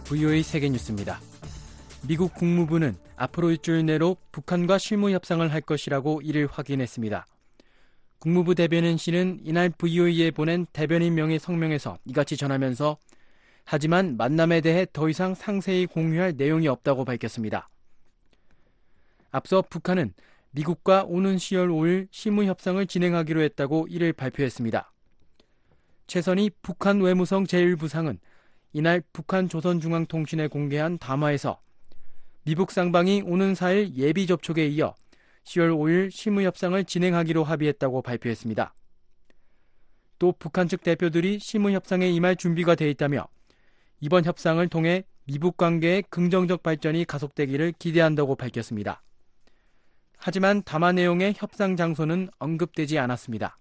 VOA 세계뉴스입니다. 미국 국무부는 앞으로 일주일 내로 북한과 실무 협상을 할 것이라고 이를 확인했습니다. 국무부 대변인 씨는 이날 VOA에 보낸 대변인 명의 성명에서 이같이 전하면서 하지만 만남에 대해 더 이상 상세히 공유할 내용이 없다고 밝혔습니다. 앞서 북한은 미국과 오는 10월 5일 실무 협상을 진행하기로 했다고 이를 발표했습니다. 최선희 북한 외무성 제1부상은 이날 북한 조선중앙통신에 공개한 담화에서 미북 쌍방이 오는 4일 예비 접촉에 이어 10월 5일 실무협상을 진행하기로 합의했다고 발표했습니다. 또 북한 측 대표들이 실무협상에 임할 준비가 돼 있다며 이번 협상을 통해 미북 관계의 긍정적 발전이 가속되기를 기대한다고 밝혔습니다. 하지만 담화 내용의 협상 장소는 언급되지 않았습니다.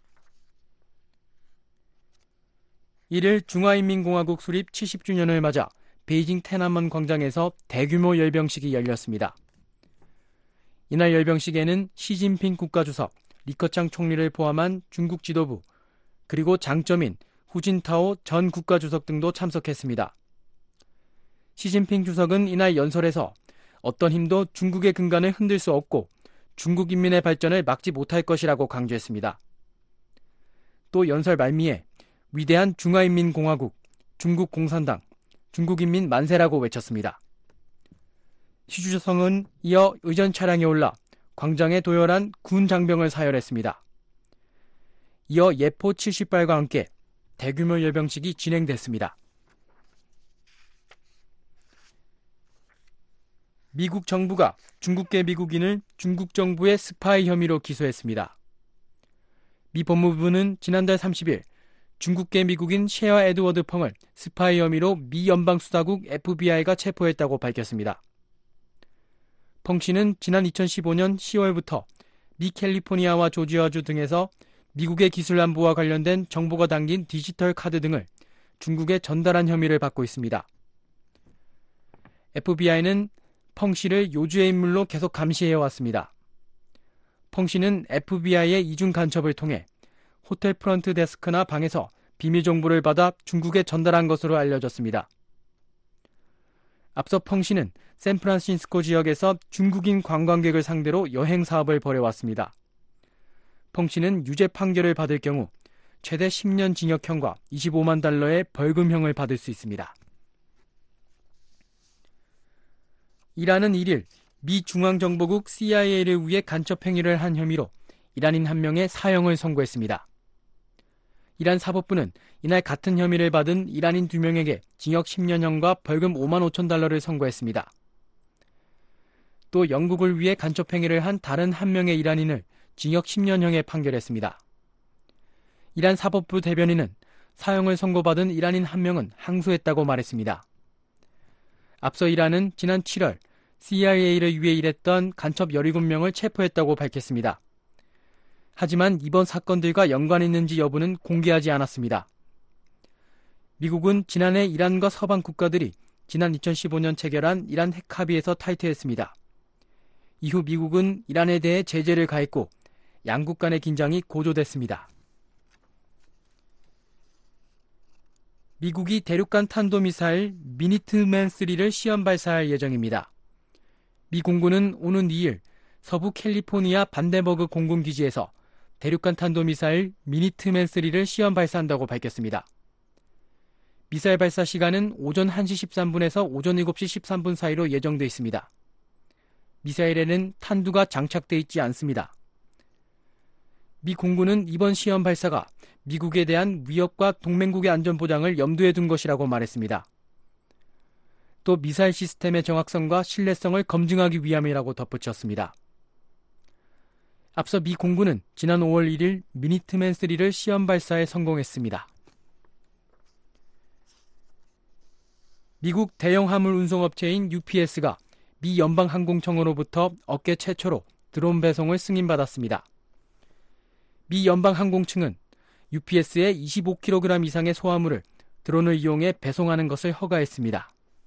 1일 중화인민공화국 수립 70주년을 맞아 베이징天安문 광장에서 대규모 열병식이 열렸습니다. 이날 열병식에는 시진핑 국가주석, 리커창 총리를 포함한 중국 지도부, 그리고 장점인 후진타오 전 국가주석 등도 참석했습니다. 시진핑 주석은 이날 연설에서 어떤 힘도 중국의 근간을 흔들 수 없고 중국 인민의 발전을 막지 못할 것이라고 강조했습니다. 또 연설 말미에 위대한 중화인민공화국, 중국 공산당, 중국인민 만세라고 외쳤습니다. 시 주석은 이어 의전 차량에 올라 광장에 도열한 군 장병을 사열했습니다. 이어 예포 70발과 함께 대규모 열병식이 진행됐습니다. 미국 정부가 중국계 미국인을 중국 정부의 스파이 혐의로 기소했습니다. 미 법무부는 지난달 30일 중국계 미국인 셰어 에드워드 펑을 스파이 혐의로 미 연방수사국 FBI가 체포했다고 밝혔습니다. 펑 씨는 지난 2015년 10월부터 미 캘리포니아와 조지아주 등에서 미국의 기술안보와 관련된 정보가 담긴 디지털 카드 등을 중국에 전달한 혐의를 받고 있습니다. FBI는 펑 씨를 요주의 인물로 계속 감시해왔습니다. 펑 씨는 FBI의 이중 간첩을 통해 호텔 프런트 데스크나 방에서 비밀 정보를 받아 중국에 전달한 것으로 알려졌습니다. 앞서 펑 씨는 샌프란시스코 지역에서 중국인 관광객을 상대로 여행 사업을 벌여왔습니다. 펑 씨는 유죄 판결을 받을 경우 최대 10년 징역형과 25만 달러의 벌금형을 받을 수 있습니다. 이란은 1일 미 중앙정보국 CIA를 위해 간첩 행위를 한 혐의로 이란인 한 명의 사형을 선고했습니다. 이란 사법부는 이날 같은 혐의를 받은 이란인 2명에게 징역 10년형과 벌금 5만 5천 달러를 선고했습니다. 또 영국을 위해 간첩 행위를 한 다른 한 명의 이란인을 징역 10년형에 판결했습니다. 이란 사법부 대변인은 사형을 선고받은 이란인 한 명은 항소했다고 말했습니다. 앞서 이란은 지난 7월 CIA를 위해 일했던 간첩 17명을 체포했다고 밝혔습니다. 하지만 이번 사건들과 연관이 있는지 여부는 공개하지 않았습니다. 미국은 지난해 이란과 서방 국가들이 지난 2015년 체결한 이란 핵 합의에서 탈퇴했습니다. 이후 미국은 이란에 대해 제재를 가했고 양국 간의 긴장이 고조됐습니다. 미국이 대륙간 탄도미사일 미니트맨3를 시험 발사할 예정입니다. 미 공군은 오는 2일 서부 캘리포니아 반데버그 공군기지에서 대륙간 탄도미사일 미니트맨3를 시험 발사한다고 밝혔습니다. 미사일 발사 시간은 오전 1시 13분에서 오전 7시 13분 사이로 예정돼 있습니다. 미사일에는 탄두가 장착돼 있지 않습니다. 미 공군은 이번 시험 발사가 미국에 대한 위협과 동맹국의 안전보장을 염두에 둔 것이라고 말했습니다. 또 미사일 시스템의 정확성과 신뢰성을 검증하기 위함이라고 덧붙였습니다. 앞서 미 공군은 지난 5월 1일 미니트맨3를 시험 발사에 성공했습니다. 미국 대형 화물 운송업체인 UPS가 미 연방항공청으로부터 업계 최초로 드론 배송을 승인받았습니다. 미 연방항공청은 UPS의 25kg 이상의 소화물을 드론을 이용해 배송하는 것을 허가했습니다.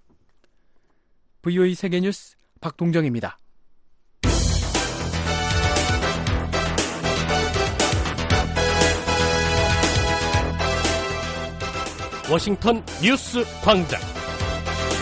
VOA 세계뉴스 박동정입니다. 워싱턴 뉴스 광장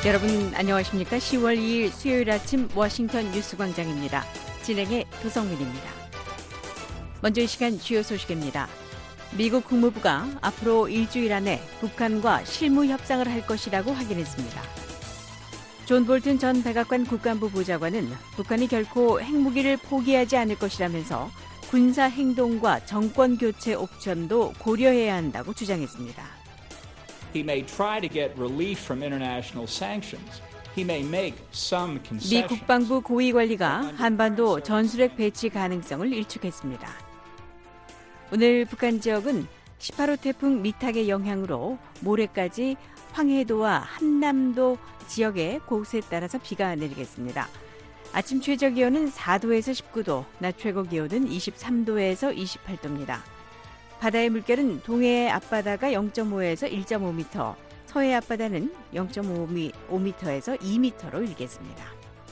여러분 안녕하십니까? 10월 2일 수요일 아침 워싱턴 뉴스광장입니다. 진행의 도성민입니다. 먼저 이 시간 주요 소식입니다. 미국 국무부가 앞으로 일주일 안에 북한과 실무 협상을 할 것이라고 확인했습니다. 존 볼튼 전 백악관 국가안보 보좌관은 북한이 결코 핵무기를 포기하지 않을 것이라면서 군사 행동과 정권 교체 옵션도 고려해야 한다고 주장했습니다. He may try to get relief from international sanctions. He may make some 미 concessions. 국방부 고위관리가 한반도 전술핵 배치 가능성을 일축했습니다. 오늘 북한 지역은 18호 태풍 미탁의 영향으로 모레까지 황해도와 한남도 지역의 곳에 따라서 비가 내리겠습니다. 아침 최저 기온은 4도에서 19도, 낮 최고 기온은 23도에서 28도입니다. 바다의 물결은 동해의 앞바다가 0.5에서 1.5m, 서해 앞바다는 0.5m에서 2m로 일겠습니다.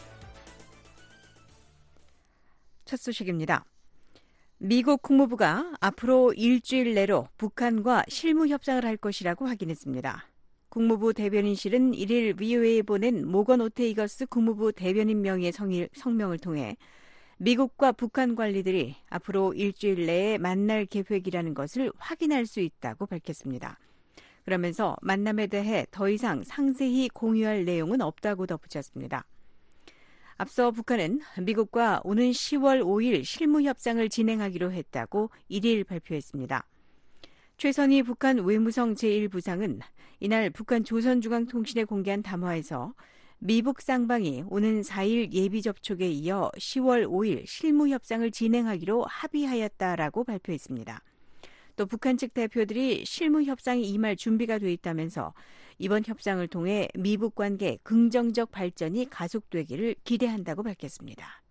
첫 소식입니다. 미국 국무부가 앞으로 일주일 내로 북한과 실무 협상을 할 것이라고 확인했습니다. 국무부 대변인실은 1일 VOA에 보낸 모건 오테이거스 국무부 대변인 명의의 성명을 통해 미국과 북한 관리들이 앞으로 일주일 내에 만날 계획이라는 것을 확인할 수 있다고 밝혔습니다. 그러면서 만남에 대해 더 이상 상세히 공유할 내용은 없다고 덧붙였습니다. 앞서 북한은 미국과 오는 10월 5일 실무 협상을 진행하기로 했다고 1일 발표했습니다. 최선희 북한 외무성 제1부상은 이날 북한 조선중앙통신에 공개한 담화에서 미북 쌍방이 오는 4일 예비 접촉에 이어 10월 5일 실무 협상을 진행하기로 합의하였다라고 발표했습니다. 또 북한 측 대표들이 실무 협상에 임할 준비가 돼 있다면서 이번 협상을 통해 미북 관계 긍정적 발전이 가속되기를 기대한다고 밝혔습니다.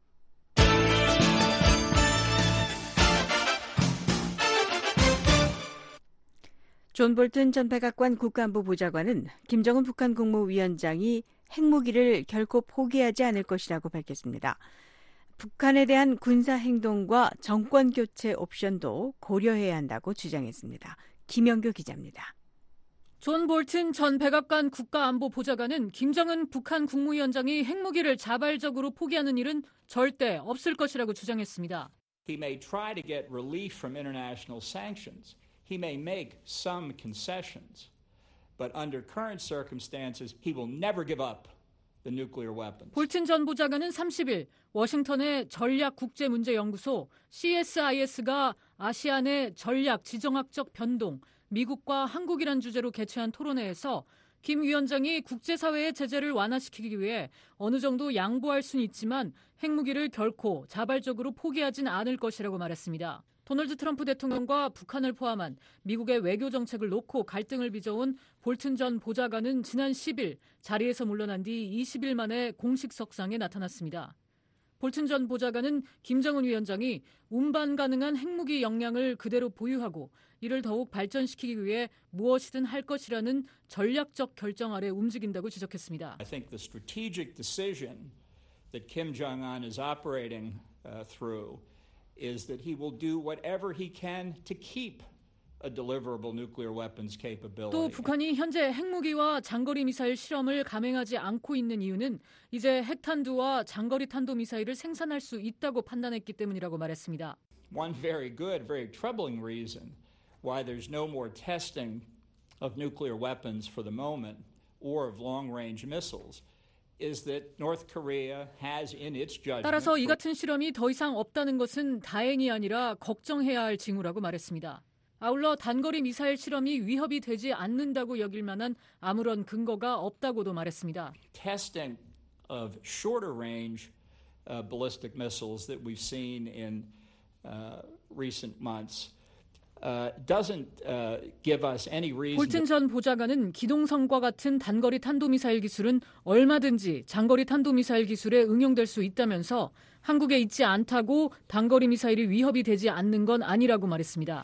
존 볼튼 전 백악관 국가안보 보좌관은 김정은 북한 국무위원장이 핵무기를 결코 포기하지 않을 것이라고 밝혔습니다. 북한에 대한 군사 행동과 정권 교체 옵션도 고려해야 한다고 주장했습니다. 김영교 기자입니다. 존 볼튼 전 백악관 국가안보 보좌관은 김정은 북한 국무위원장이 핵무기를 자발적으로 포기하는 일은 절대 없을 것이라고 주장했습니다. He may try to get relief from international sanctions. He may make some concessions. But under current circumstances, he will never give up the nuclear weapons. 볼튼 전 보좌관은 30일 워싱턴의 전략국제문제연구소 CSIS가 아시안의 전략 지정학적 변동, 미국과 한국이란 주제로 개최한 토론회에서 김 위원장이 국제사회의 제재를 완화시키기 위해 어느 정도 양보할 수는 있지만 핵무기를 결코 자발적으로 포기하진 않을 것이라고 말했습니다. 도널드 트럼프 대통령과 북한을 포함한 미국의 외교 정책을 놓고 갈등을 빚어온 볼튼 전 보좌관은 지난 10일 자리에서 물러난 뒤 20일 만에 공식 석상에 나타났습니다. 볼튼 전 보좌관은 김정은 위원장이 운반 가능한 핵무기 역량을 그대로 보유하고 이를 더욱 발전시키기 위해 무엇이든 할 것이라는 전략적 결정 아래 움직인다고 지적했습니다. I think the strategic decision that Kim Jong-un is operating through is that he will do whatever he can to keep a deliverable nuclear weapons capability. 또 북한이 현재 핵무기와 장거리 미사일 실험을 감행하지 않고 있는 이유는 이제 핵탄두와 장거리 탄도미사일을 생산할 수 있다고 판단했기 때문이라고 말했습니다. One very good, very troubling reason why there's no more testing of nuclear weapons for the moment or of long-range missiles is that North Korea has in its judgment. 따라서 이 같은 실험이 더 이상 없다는 것은 다행이 아니라 걱정해야 할 징후라고 말했습니다. 아울러 단거리 미사일 실험이 위협이 되지 않는다고 여길 만한 아무런 근거가 없다고도 말했습니다. Testing of shorter range ballistic missiles that we've seen in recent months doesn't give us any reason. 볼튼 전 보좌관은 기동성과 같은 단거리 탄도미사일 기술은 얼마든지 장거리 탄도미사일 기술에 응용될 수 있다면서 한국에 있지 않다고 단거리 미사일이 위협이 되지 않는 건 아니라고 말했습니다.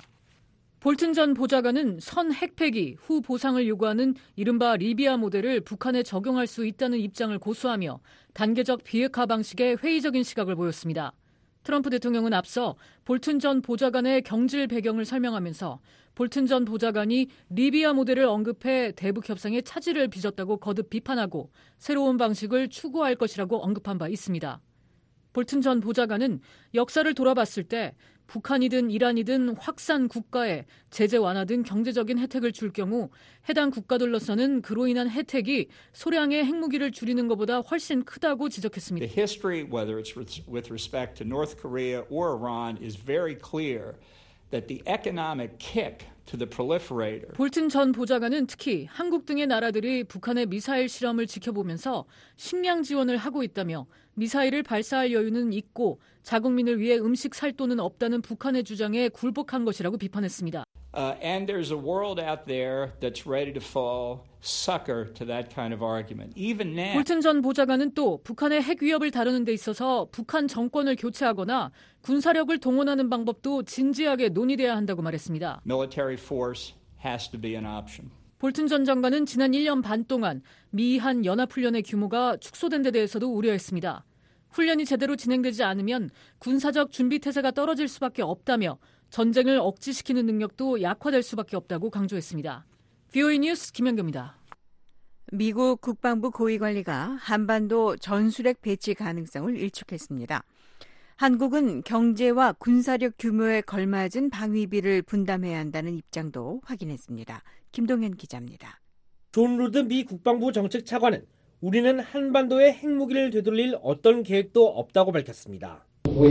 볼튼 전 보좌관은 선 핵폐기 후 보상을 요구하는 이른바 리비아 모델을 북한에 적용할 수 있다는 입장을 고수하며 단계적 비핵화 방식에 회의적인 시각을 보였습니다. 트럼프 대통령은 앞서 볼튼 전 보좌관의 경질 배경을 설명하면서 볼튼 전 보좌관이 리비아 모델을 언급해 대북 협상에 차질을 빚었다고 거듭 비판하고 새로운 방식을 추구할 것이라고 언급한 바 있습니다. 볼튼 전 보좌관은 역사를 돌아봤을 때 북한이든 이란이든 확산 국가에 제재 완화 등 경제적인 혜택을 줄 경우 해당 국가들로서는 그로 인한 혜택이 소량의 핵무기를 줄이는 것보다 훨씬 크다고 지적했습니다. The history, whether it's with respect to North Korea or Iran, is very clear that the economic kick to the proliferator. 볼튼 전 보좌관은 특히 한국 등의 나라들이 북한의 미사일 실험을 지켜보면서 식량 지원을 하고 있다며 미사일을 발사할 여유는 있고 자국민을 위해 음식 살 돈은 없다는 북한의 주장에 굴복한 것이라고 비판했습니다. And there's a world out there that's ready to fall sucker to that kind of argument. Even now. 볼튼 전 보좌관은 또 북한의 핵 위협을 다루는 데 있어서 북한 정권을 교체하거나 군사력을 동원하는 방법도 진지하게 논의돼야 한다고 말했습니다. Military force has to be an option. 볼튼 전 장관은 지난 1년 반 동안 미한 연합훈련의 규모가 축소된 데 대해서도 우려했습니다. 훈련이 제대로 진행되지 않으면 군사적 준비태세가 떨어질 수밖에 없다며 전쟁을 억지시키는 능력도 약화될 수밖에 없다고 강조했습니다. VOA 뉴스 김현경입니다. 미국 국방부 고위관리가 한반도 전술핵 배치 가능성을 일축했습니다. 한국은 경제와 군사력 규모에 걸맞은 방위비를 분담해야 한다는 입장도 확인했습니다. 김동현 기자입니다. 존 루드 미 국방부 정책차관은 우리는 한반도에 핵무기를 되돌릴 어떤 계획도 없다고 밝혔습니다.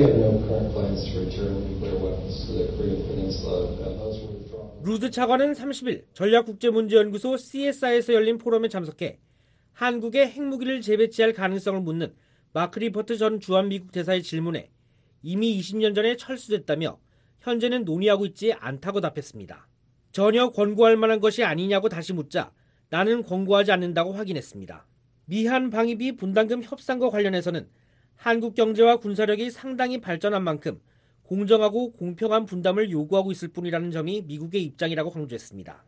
루드 차관은 30일 전략국제문제연구소 CSI에서 열린 포럼에 참석해 한국에 핵무기를 재배치할 가능성을 묻는 마크 리퍼트 전 주한미국 대사의 질문에 이미 20년 전에 철수됐다며 현재는 논의하고 있지 않다고 답했습니다. 전혀 권고할 만한 것이 아니냐고 다시 묻자 나는 권고하지 않는다고 확인했습니다. 미한 방위비 분담금 협상과 관련해서는 한국 경제와 군사력이 상당히 발전한 만큼 공정하고 공평한 분담을 요구하고 있을 뿐이라는 점이 미국의 입장이라고 강조했습니다.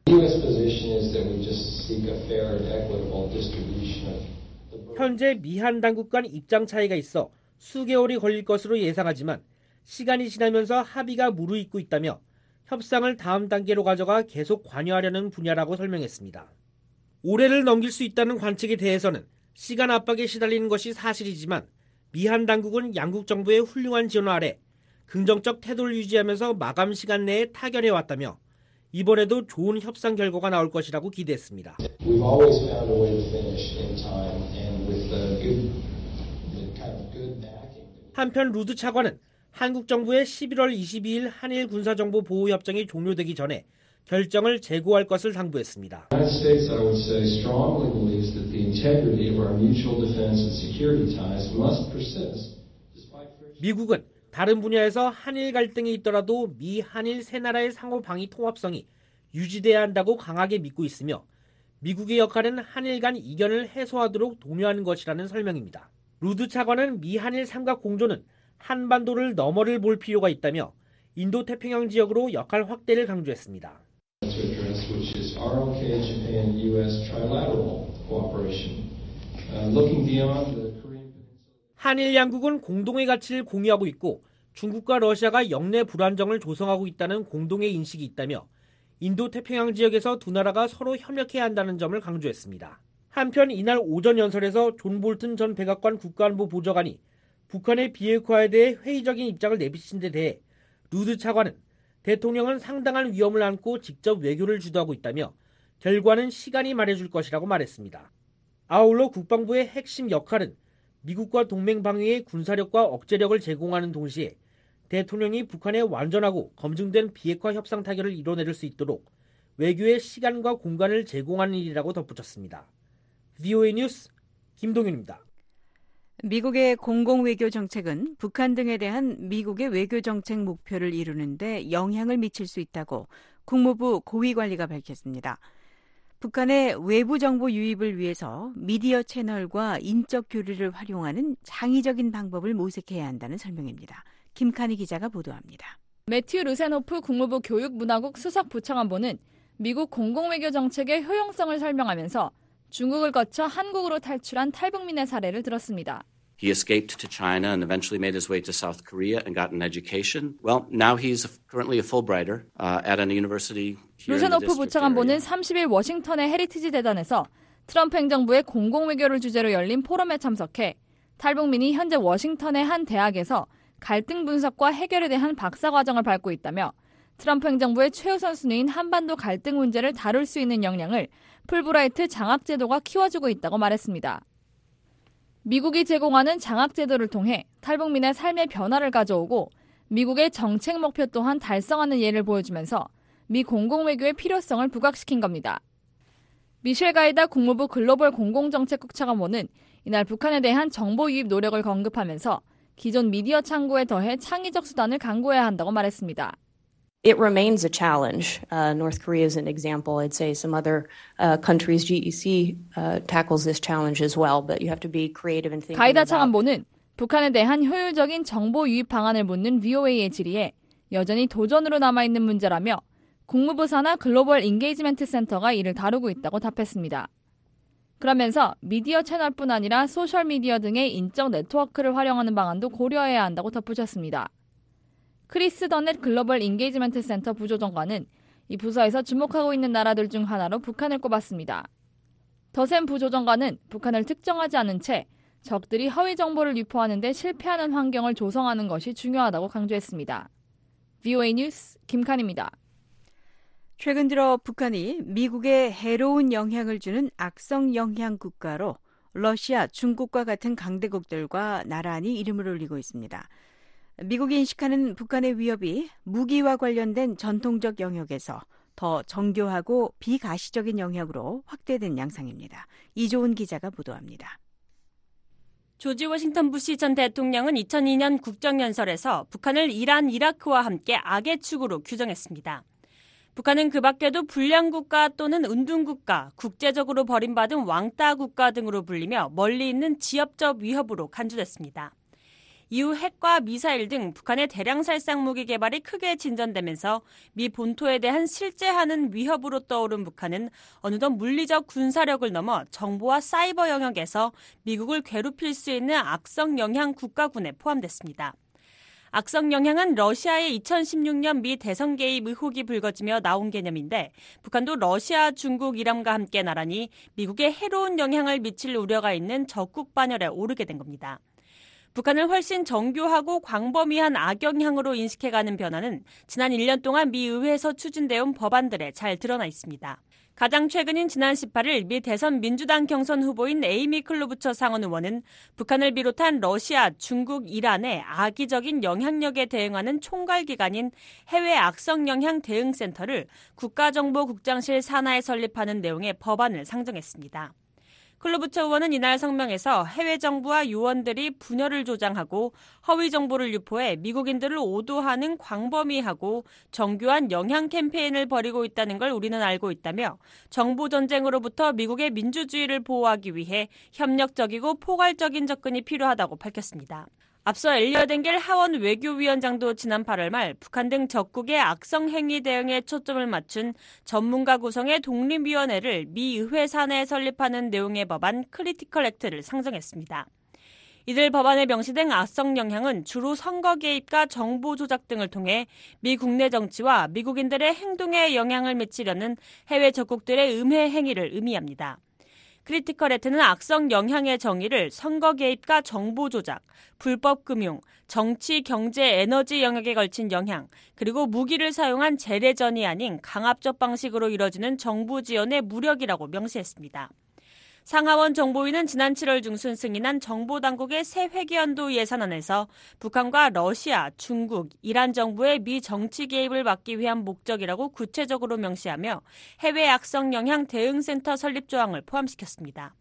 현재 미한 당국 간 입장 차이가 있어 수개월이 걸릴 것으로 예상하지만 시간이 지나면서 합의가 무르익고 있다며 협상을 다음 단계로 가져가 계속 관여하려는 분야라고 설명했습니다. 올해를 넘길 수 있다는 관측에 대해서는 시간 압박에 시달리는 것이 사실이지만 미한 당국은 양국 정부의 훌륭한 지원 아래 긍정적 태도를 유지하면서 마감 시간 내에 타결해왔다며 이번에도 좋은 협상 결과가 나올 것이라고 기대했습니다. 한편 루드 차관은 한국 정부의 11월 22일 한일 군사정보 보호협정이 종료되기 전에 결정을 재고할 것을 당부했습니다. 미국은 다른 분야에서 한일 갈등이 있더라도 미, 한일 세 나라의 상호 방위 통합성이 유지돼야 한다고 강하게 믿고 있으며 미국의 역할은 한일 간 이견을 해소하도록 독려하는 것이라는 설명입니다. 루드 차관은 미, 한일 삼각 공조는 한반도를 너머를 볼 필요가 있다며 인도태평양 지역으로 역할 확대를 강조했습니다. 한일 양국은 공동의 가치를 공유하고 있고 중국과 러시아가 영내 불안정을 조성하고 있다는 공동의 인식이 있다며 인도태평양 지역에서 두 나라가 서로 협력해야 한다는 점을 강조했습니다. 한편 이날 오전 연설에서 존 볼튼 전 백악관 국가안보 보좌관이 북한의 비핵화에 대해 회의적인 입장을 내비친 데 대해 루드 차관은 대통령은 상당한 위험을 안고 직접 외교를 주도하고 있다며 결과는 시간이 말해줄 것이라고 말했습니다. 아울러 국방부의 핵심 역할은 미국과 동맹 방위의 군사력과 억제력을 제공하는 동시에 대통령이 북한의 완전하고 검증된 비핵화 협상 타결을 이뤄낼 수 있도록 외교의 시간과 공간을 제공하는 일이라고 덧붙였습니다. VOA 뉴스 김동윤입니다. 미국의 공공외교 정책은 북한 등에 대한 미국의 외교 정책 목표를 이루는 데 영향을 미칠 수 있다고 국무부 고위관리가 밝혔습니다. 북한의 외부 정보 유입을 위해서 미디어 채널과 인적 교류를 활용하는 창의적인 방법을 모색해야 한다는 설명입니다. 김칸희 기자가 보도합니다. 매튜 르세노프 국무부 교육문화국 수석부차관보는 미국 공공외교 정책의 효용성을 설명하면서 중국을 거쳐 한국으로 탈출한 탈북민의 사례를 들었습니다. He escaped to China and eventually made his way to South Korea and got an education. Well, now he's currently a Fulbrighter at an university here in the 루세노프 district 부차관보는 area. 30일 워싱턴의 헤리티지 대단에서 트럼프 행정부의 공공외교를 주제로 열린 포럼에 참석해 탈북민이 현재 워싱턴의 한 대학에서 갈등 분석과 해결에 대한 박사과정을 밟고 있다며 트럼프 행정부의 최우선 순위인 한반도 갈등 문제를 다룰 수 있는 역량을 풀브라이트 장학제도가 키워주고 있다고 말했습니다. 미국이 제공하는 장학제도를 통해 탈북민의 삶의 변화를 가져오고 미국의 정책 목표 또한 달성하는 예를 보여주면서 미 공공외교의 필요성을 부각시킨 겁니다. 미셸 가이다 국무부 글로벌 공공정책국 차관보는 이날 북한에 대한 정보 유입 노력을 언급하면서 기존 미디어 창구에 더해 창의적 수단을 강구해야 한다고 말했습니다. It remains a challenge. North Korea is an example. I'd say some other countries, GEC, tackles this challenge as well, but you have to be creative in thinking 가이다 about. 차관보는 북한에 대한 효율적인 정보 유입 방안을 묻는 VOA의 질의에 여전히 도전으로 남아있는 문제라며 국무부 산하 글로벌 인게이지먼트 센터가 이를 다루고 있다고 답했습니다. 그러면서 미디어 채널뿐 아니라 소셜미디어 등의 인적 네트워크를 활용하는 방안도 고려해야 한다고 덧붙였습니다. 크리스 더넷 글로벌 인게이지먼트 센터 부조정관은 이 부서에서 주목하고 있는 나라들 중 하나로 북한을 꼽았습니다. 더샘 부조정관은 북한을 특정하지 않은 채 적들이 허위 정보를 유포하는 데 실패하는 환경을 조성하는 것이 중요하다고 강조했습니다. VOA 뉴스 김칸입니다. 최근 들어 북한이 미국에 해로운 영향을 주는 악성 영향 국가로 러시아, 중국과 같은 강대국들과 나란히 이름을 올리고 있습니다. 미국이 인식하는 북한의 위협이 무기와 관련된 전통적 영역에서 더 정교하고 비가시적인 영역으로 확대된 양상입니다. 이조은 기자가 보도합니다. 조지 워싱턴 부시 전 대통령은 2002년 국정연설에서 북한을 이란, 이라크와 함께 악의 축으로 규정했습니다. 북한은 그 밖에도 불량국가 또는 은둔국가, 국제적으로 버림받은 왕따 국가 등으로 불리며 멀리 있는 지역적 위협으로 간주됐습니다. 이후 핵과 미사일 등 북한의 대량 살상 무기 개발이 크게 진전되면서 미 본토에 대한 실제하는 위협으로 떠오른 북한은 어느덧 물리적 군사력을 넘어 정보와 사이버 영역에서 미국을 괴롭힐 수 있는 악성 영향 국가군에 포함됐습니다. 악성 영향은 러시아의 2016년 미 대선 개입 의혹이 불거지며 나온 개념인데 북한도 러시아, 중국, 이란과 함께 나란히 미국에 해로운 영향을 미칠 우려가 있는 적국 반열에 오르게 된 겁니다. 북한을 훨씬 정교하고 광범위한 악영향으로 인식해가는 변화는 지난 1년 동안 미 의회에서 추진되어 온 법안들에 잘 드러나 있습니다. 가장 최근인 지난 18일 미 대선 민주당 경선 후보인 에이미 클로부처 상원 의원은 북한을 비롯한 러시아, 중국, 이란의 악의적인 영향력에 대응하는 총괄기관인 해외 악성 영향 대응센터를 국가정보국장실 산하에 설립하는 내용의 법안을 상정했습니다. 클로부처 의원은 이날 성명에서 해외 정부와 요원들이 분열을 조장하고 허위 정보를 유포해 미국인들을 오도하는 광범위하고 정교한 영향 캠페인을 벌이고 있다는 걸 우리는 알고 있다며 정보 전쟁으로부터 미국의 민주주의를 보호하기 위해 협력적이고 포괄적인 접근이 필요하다고 밝혔습니다. 앞서 엘리엇 엥겔 하원 외교위원장도 지난 8월 말 북한 등 적국의 악성 행위 대응에 초점을 맞춘 전문가 구성의 독립위원회를 미 의회 산하에 설립하는 내용의 법안 크리티컬 액트를 상정했습니다. 이들 법안에 명시된 악성 영향은 주로 선거 개입과 정보 조작 등을 통해 미 국내 정치와 미국인들의 행동에 영향을 미치려는 해외 적국들의 음해 행위를 의미합니다. 크리티컬 액트는 악성 영향의 정의를 선거 개입과 정보 조작, 불법 금융, 정치, 경제, 에너지 영역에 걸친 영향, 그리고 무기를 사용한 재래전이 아닌 강압적 방식으로 이뤄지는 정부 지원의 무력이라고 명시했습니다. 상하원 정보위는 지난 7월 중순 승인한 정보당국의 새 회계연도 예산안에서 북한과 러시아, 중국, 이란 정부의 미 정치 개입을 막기 위한 목적이라고 구체적으로 명시하며 해외 악성 영향 대응센터 설립 조항을 포함시켰습니다.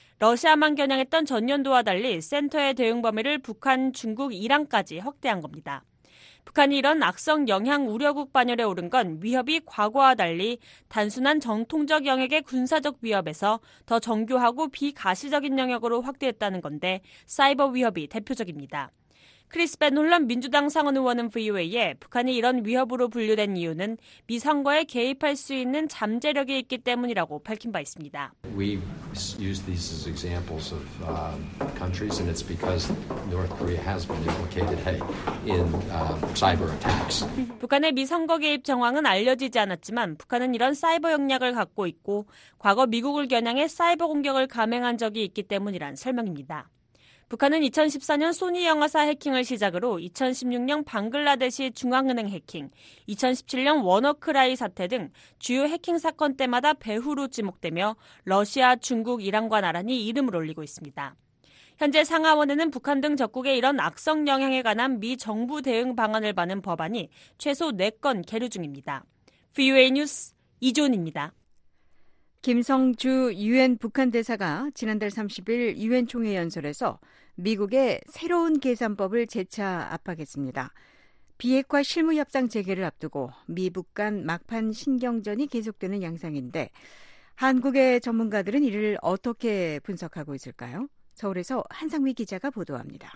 러시아만 겨냥했던 전년도와 달리 센터의 대응 범위를 북한, 중국, 이란까지 확대한 겁니다. 북한이 이런 악성 영향 우려국 반열에 오른 건 위협이 과거와 달리 단순한 전통적 영역의 군사적 위협에서 더 정교하고 비가시적인 영역으로 확대했다는 건데 사이버 위협이 대표적입니다. 크리스 베놀런 민주당 상원 의원은 VOA에 북한이 이런 위협으로 분류된 이유는 미 선거에 개입할 수 있는 잠재력이 있기 때문이라고 밝힌 바 있습니다. We use these as examples of countries, and it's because North Korea has been implicated in cyber attacks. 북한의 미 선거 개입 정황은 알려지지 않았지만 북한은 이런 사이버 역량을 갖고 있고 과거 미국을 겨냥해 사이버 공격을 감행한 적이 있기 때문이란 설명입니다. 북한은 2014년 소니 영화사 해킹을 시작으로 2016년 방글라데시 중앙은행 해킹, 2017년 워너크라이 사태 등 주요 해킹 사건 때마다 배후로 지목되며 러시아, 중국, 이란과 나란히 이름을 올리고 있습니다. 현재 상하원에는 북한 등 적국의 이런 악성 영향에 관한 미 정부 대응 방안을 받는 법안이 최소 4건 계류 중입니다. VOA 뉴스 이존입니다. 김성주 유엔 북한 대사가 지난달 30일 유엔 총회 연설에서 미국의 새로운 계산법을 재차 압박했습니다. 비핵화 실무협상 재개를 앞두고 미북 간 막판 신경전이 계속되는 양상인데 한국의 전문가들은 이를 어떻게 분석하고 있을까요? 서울에서 한상미 기자가 보도합니다.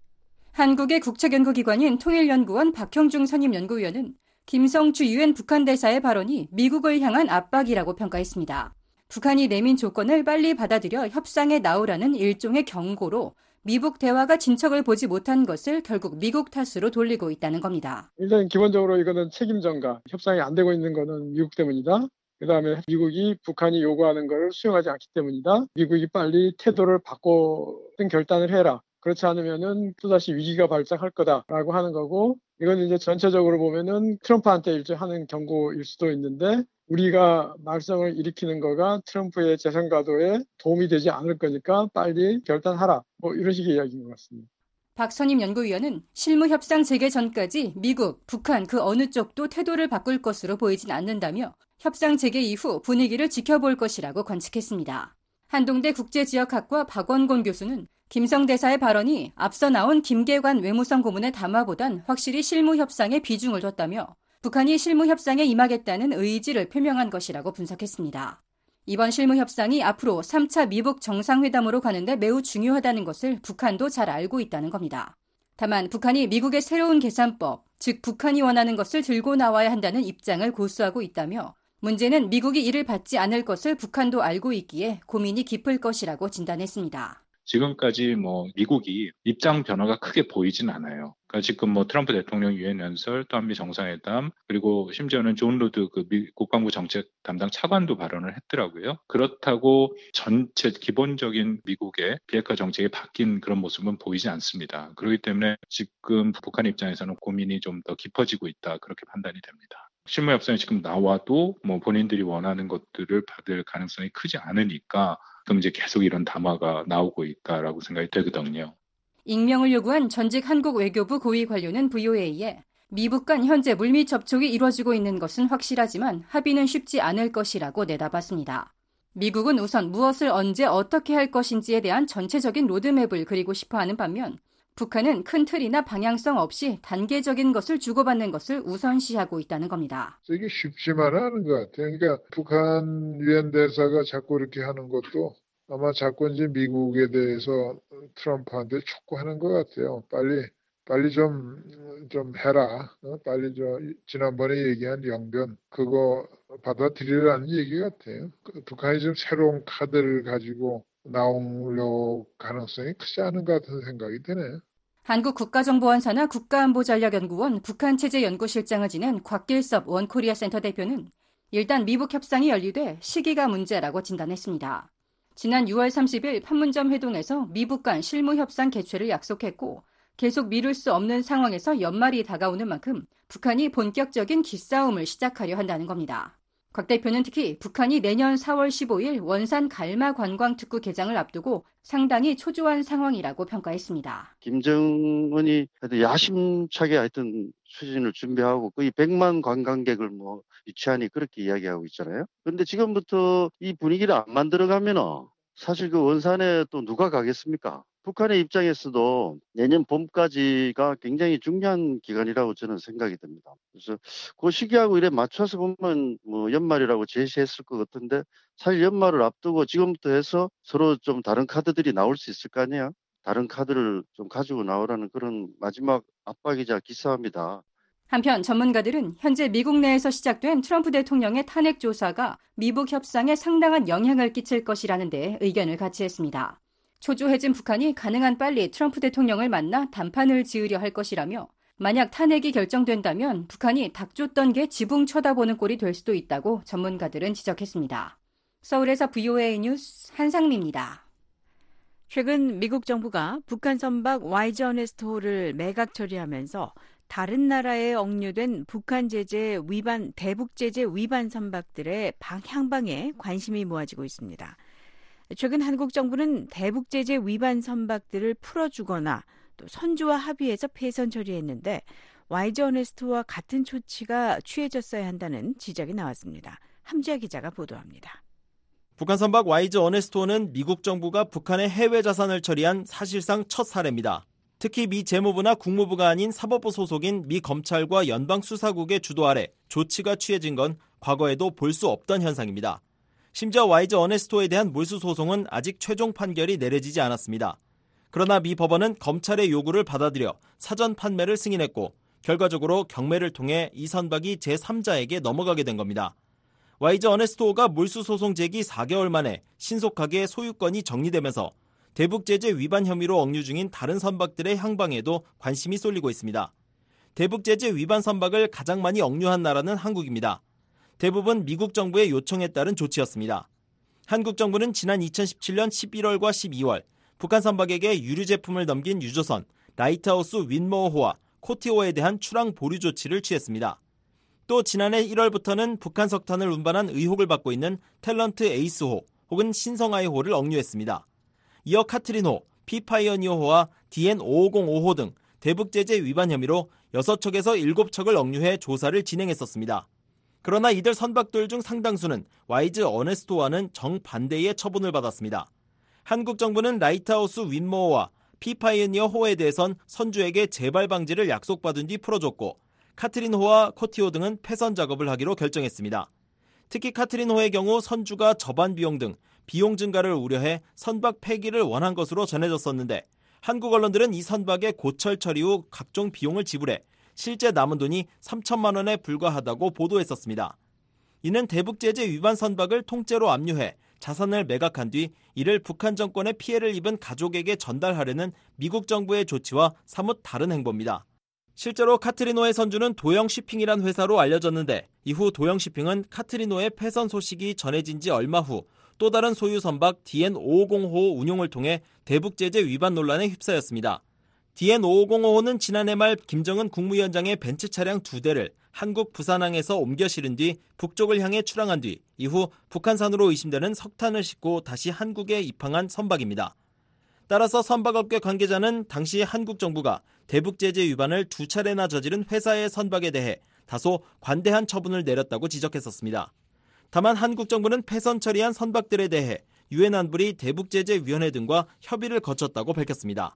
한국의 국책연구기관인 통일연구원 박형중 선임연구위원은 김성주 유엔 북한 대사의 발언이 미국을 향한 압박이라고 평가했습니다. 북한이 내민 조건을 빨리 받아들여 협상에 나오라는 일종의 경고로 미북 대화가 진척을 보지 못한 것을 결국 미국 탓으로 돌리고 있다는 겁니다. 일단 기본적으로 이거는 책임 전가, 협상이 안 되고 있는 거는 미국 때문이다. 그다음에 미국이 북한이 요구하는 걸 수용하지 않기 때문이다. 미국이 빨리 태도를 바꾸는 결단을 해라. 그렇지 않으면은 또다시 위기가 발생할 거다라고 하는 거고, 이건 이제 전체적으로 보면은 트럼프한테 일종하는 경고일 수도 있는데, 우리가 말썽을 일으키는 거가 트럼프의 재선 가도에 도움이 되지 않을 거니까 빨리 결단하라. 이런 식의 이야기인 것 같습니다. 박 선임 연구위원은 실무협상 재개 전까지 미국, 북한 그 어느 쪽도 태도를 바꿀 것으로 보이진 않는다며 협상 재개 이후 분위기를 지켜볼 것이라고 관측했습니다. 한동대 국제지역학과 박원곤 교수는 김성 대사의 발언이 앞서 나온 김계관 외무성 고문의 담화보단 확실히 실무협상에 비중을 뒀다며 북한이 실무협상에 임하겠다는 의지를 표명한 것이라고 분석했습니다. 이번 실무협상이 앞으로 3차 미북 정상회담으로 가는데 매우 중요하다는 것을 북한도 잘 알고 있다는 겁니다. 다만 북한이 미국의 새로운 계산법, 즉 북한이 원하는 것을 들고 나와야 한다는 입장을 고수하고 있다며 문제는 미국이 이를 받지 않을 것을 북한도 알고 있기에 고민이 깊을 것이라고 진단했습니다. 지금까지 미국이 입장 변화가 크게 보이진 않아요. 그러니까 지금 트럼프 대통령 유엔 연설, 또 한미 정상회담, 그리고 심지어는 존 루드 미 국방부 정책 담당 차관도 발언을 했더라고요. 그렇다고 전체 기본적인 미국의 비핵화 정책이 바뀐 그런 모습은 보이지 않습니다. 그렇기 때문에 지금 북한 입장에서는 고민이 좀 더 깊어지고 있다, 그렇게 판단이 됩니다. 실무협상이 지금 나와도 본인들이 원하는 것들을 받을 가능성이 크지 않으니까 그럼 이제 계속 이런 담화가 나오고 있다라고 생각이 되거든요. 익명을 요구한 전직 한국 외교부 고위 관료는 VOA에 미북 간 현재 물밑 접촉이 이루어지고 있는 것은 확실하지만 합의는 쉽지 않을 것이라고 내다봤습니다. 미국은 우선 무엇을 언제 어떻게 할 것인지에 대한 전체적인 로드맵을 그리고 싶어하는 반면 북한은 큰 틀이나 방향성 없이 단계적인 것을 주고받는 것을 우선시하고 있다는 겁니다. 이게 쉽지만은 않은 것 같아요. 그러니까 북한 유엔 대사가 자꾸 이렇게 하는 것도 아마 자꾸 이제 미국에 대해서 트럼프한테 촉구하는 것 같아요. 빨리 좀 해라. 빨리 지난번에 얘기한 영변 그거 받아들이라는 얘기 같아요. 북한이 좀 새로운 카드를 가지고 나올 가능성이 크지 않은 것 같은 생각이 드네요. 한국국가정보원사나 국가안보전략연구원 북한체제연구실장을 지낸 곽길섭 원코리아 센터 대표는 일단 미북 협상이 연리돼 시기가 문제라고 진단했습니다. 지난 6월 30일 판문점 회동에서 미북 간 실무협상 개최를 약속했고 계속 미룰 수 없는 상황에서 연말이 다가오는 만큼 북한이 본격적인 기싸움을 시작하려 한다는 겁니다. 곽 대표는 특히 북한이 내년 4월 15일 원산 갈마 관광특구 개장을 앞두고 상당히 초조한 상황이라고 평가했습니다. 김정은이 야심차게 하여튼 추진을 준비하고 거의 100만 관광객을 유치하니 그렇게 이야기하고 있잖아요. 그런데 지금부터 이 분위기를 안 만들어가면은 사실 그 원산에 또 누가 가겠습니까? 북한의 입장에서도 내년 봄까지가 굉장히 중요한 기간이라고 저는 생각이 듭니다. 그래서 그 시기하고 이래 맞춰서 보면 연말이라고 제시했을 것 같은데 사실 연말을 앞두고 지금부터 해서 서로 좀 다른 카드들이 나올 수 있을 거 아니에요? 다른 카드를 좀 가지고 나오라는 그런 마지막 압박이자 기싸움이다. 한편 전문가들은 현재 미국 내에서 시작된 트럼프 대통령의 탄핵 조사가 미북 협상에 상당한 영향을 끼칠 것이라는 데 의견을 같이했습니다. 초조해진 북한이 가능한 빨리 트럼프 대통령을 만나 담판을 지으려 할 것이라며 만약 탄핵이 결정된다면 북한이 닥쳤던 게 지붕 쳐다보는 꼴이 될 수도 있다고 전문가들은 지적했습니다. 서울에서 VOA 뉴스 한상미입니다. 최근 미국 정부가 북한 선박 YG 어네스토를 매각 처리하면서 다른 나라에 억류된 북한 제재 위반, 대북 제재 위반 선박들의 향방에 관심이 모아지고 있습니다. 최근 한국 정부는 대북 제재 위반 선박들을 풀어주거나 또 선주와 합의해서 폐선 처리했는데 YG 어네스토와 같은 조치가 취해졌어야 한다는 지적이 나왔습니다. 함지아 기자가 보도합니다. 북한 선박 YG 어네스토는 미국 정부가 북한의 해외 자산을 처리한 사실상 첫 사례입니다. 특히 미 재무부나 국무부가 아닌 사법부 소속인 미 검찰과 연방수사국의 주도 아래 조치가 취해진 건 과거에도 볼 수 없던 현상입니다. 심지어 YG 어네스토에 대한 몰수 소송은 아직 최종 판결이 내려지지 않았습니다. 그러나 미 법원은 검찰의 요구를 받아들여 사전 판매를 승인했고 결과적으로 경매를 통해 이 선박이 제3자에게 넘어가게 된 겁니다. YG 어네스토가 몰수 소송 제기 4개월 만에 신속하게 소유권이 정리되면서 대북 제재 위반 혐의로 억류 중인 다른 선박들의 향방에도 관심이 쏠리고 있습니다. 대북 제재 위반 선박을 가장 많이 억류한 나라는 한국입니다. 대부분 미국 정부의 요청에 따른 조치였습니다. 한국 정부는 지난 2017년 11월과 12월 북한 선박에게 유류 제품을 넘긴 유조선 라이트하우스 윈모어호와 코티호에 대한 출항 보류 조치를 취했습니다. 또 지난해 1월부터는 북한 석탄을 운반한 의혹을 받고 있는 탤런트 에이스호 혹은 신성아이호를 억류했습니다. 이어 카트린호, 피파이어니어호와 DN5505호 등 대북 제재 위반 혐의로 6척에서 7척을 억류해 조사를 진행했었습니다. 그러나 이들 선박들 중 상당수는 YG 어네스토와는 정반대의 처분을 받았습니다. 한국 정부는 라이트하우스 윈모어와 피파이어니어호에 대해선 선주에게 재발 방지를 약속받은 뒤 풀어줬고 카트린호와 코티호 등은 폐선 작업을 하기로 결정했습니다. 특히 카트린호의 경우 선주가 저반 비용 등 비용 증가를 우려해 선박 폐기를 원한 것으로 전해졌었는데 한국 언론들은 이 선박의 고철 처리 후 각종 비용을 지불해 실제 남은 돈이 3천만 원에 불과하다고 보도했었습니다. 이는 대북 제재 위반 선박을 통째로 압류해 자산을 매각한 뒤 이를 북한 정권의 피해를 입은 가족에게 전달하려는 미국 정부의 조치와 사뭇 다른 행보입니다. 실제로 카트리노의 선주는 도영쉬핑이란 회사로 알려졌는데 이후 도영쉬핑은 카트리노의 폐선 소식이 전해진 지 얼마 후 또 다른 소유 선박 DN550호 운용을 통해 대북 제재 위반 논란에 휩싸였습니다. DN550호는 지난해 말 김정은 국무위원장의 벤츠 차량 2대를 한국 부산항에서 옮겨 실은 뒤 북쪽을 향해 출항한 뒤 이후 북한산으로 의심되는 석탄을 싣고 다시 한국에 입항한 선박입니다. 따라서 선박업계 관계자는 당시 한국 정부가 대북 제재 위반을 2차례나 저지른 회사의 선박에 대해 다소 관대한 처분을 내렸다고 지적했었습니다. 다만 한국 정부는 폐선 처리한 선박들에 대해 유엔 안보리 대북제재위원회 등과 협의를 거쳤다고 밝혔습니다.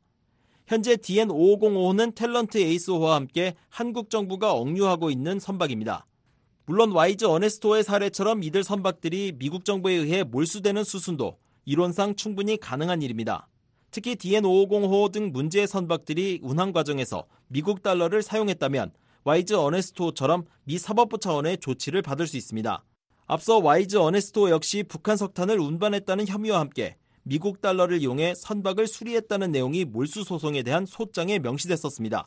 현재 DN5505호는 탤런트 에이스호와 함께 한국 정부가 억류하고 있는 선박입니다. 물론 YG 어네스토의 사례처럼 이들 선박들이 미국 정부에 의해 몰수되는 수순도 이론상 충분히 가능한 일입니다. 특히 DN550호 등 문제의 선박들이 운항 과정에서 미국 달러를 사용했다면 YG 어네스토처럼 미 사법부 차원의 조치를 받을 수 있습니다. 앞서 YG 어네스토 역시 북한 석탄을 운반했다는 혐의와 함께 미국 달러를 이용해 선박을 수리했다는 내용이 몰수 소송에 대한 소장에 명시됐었습니다.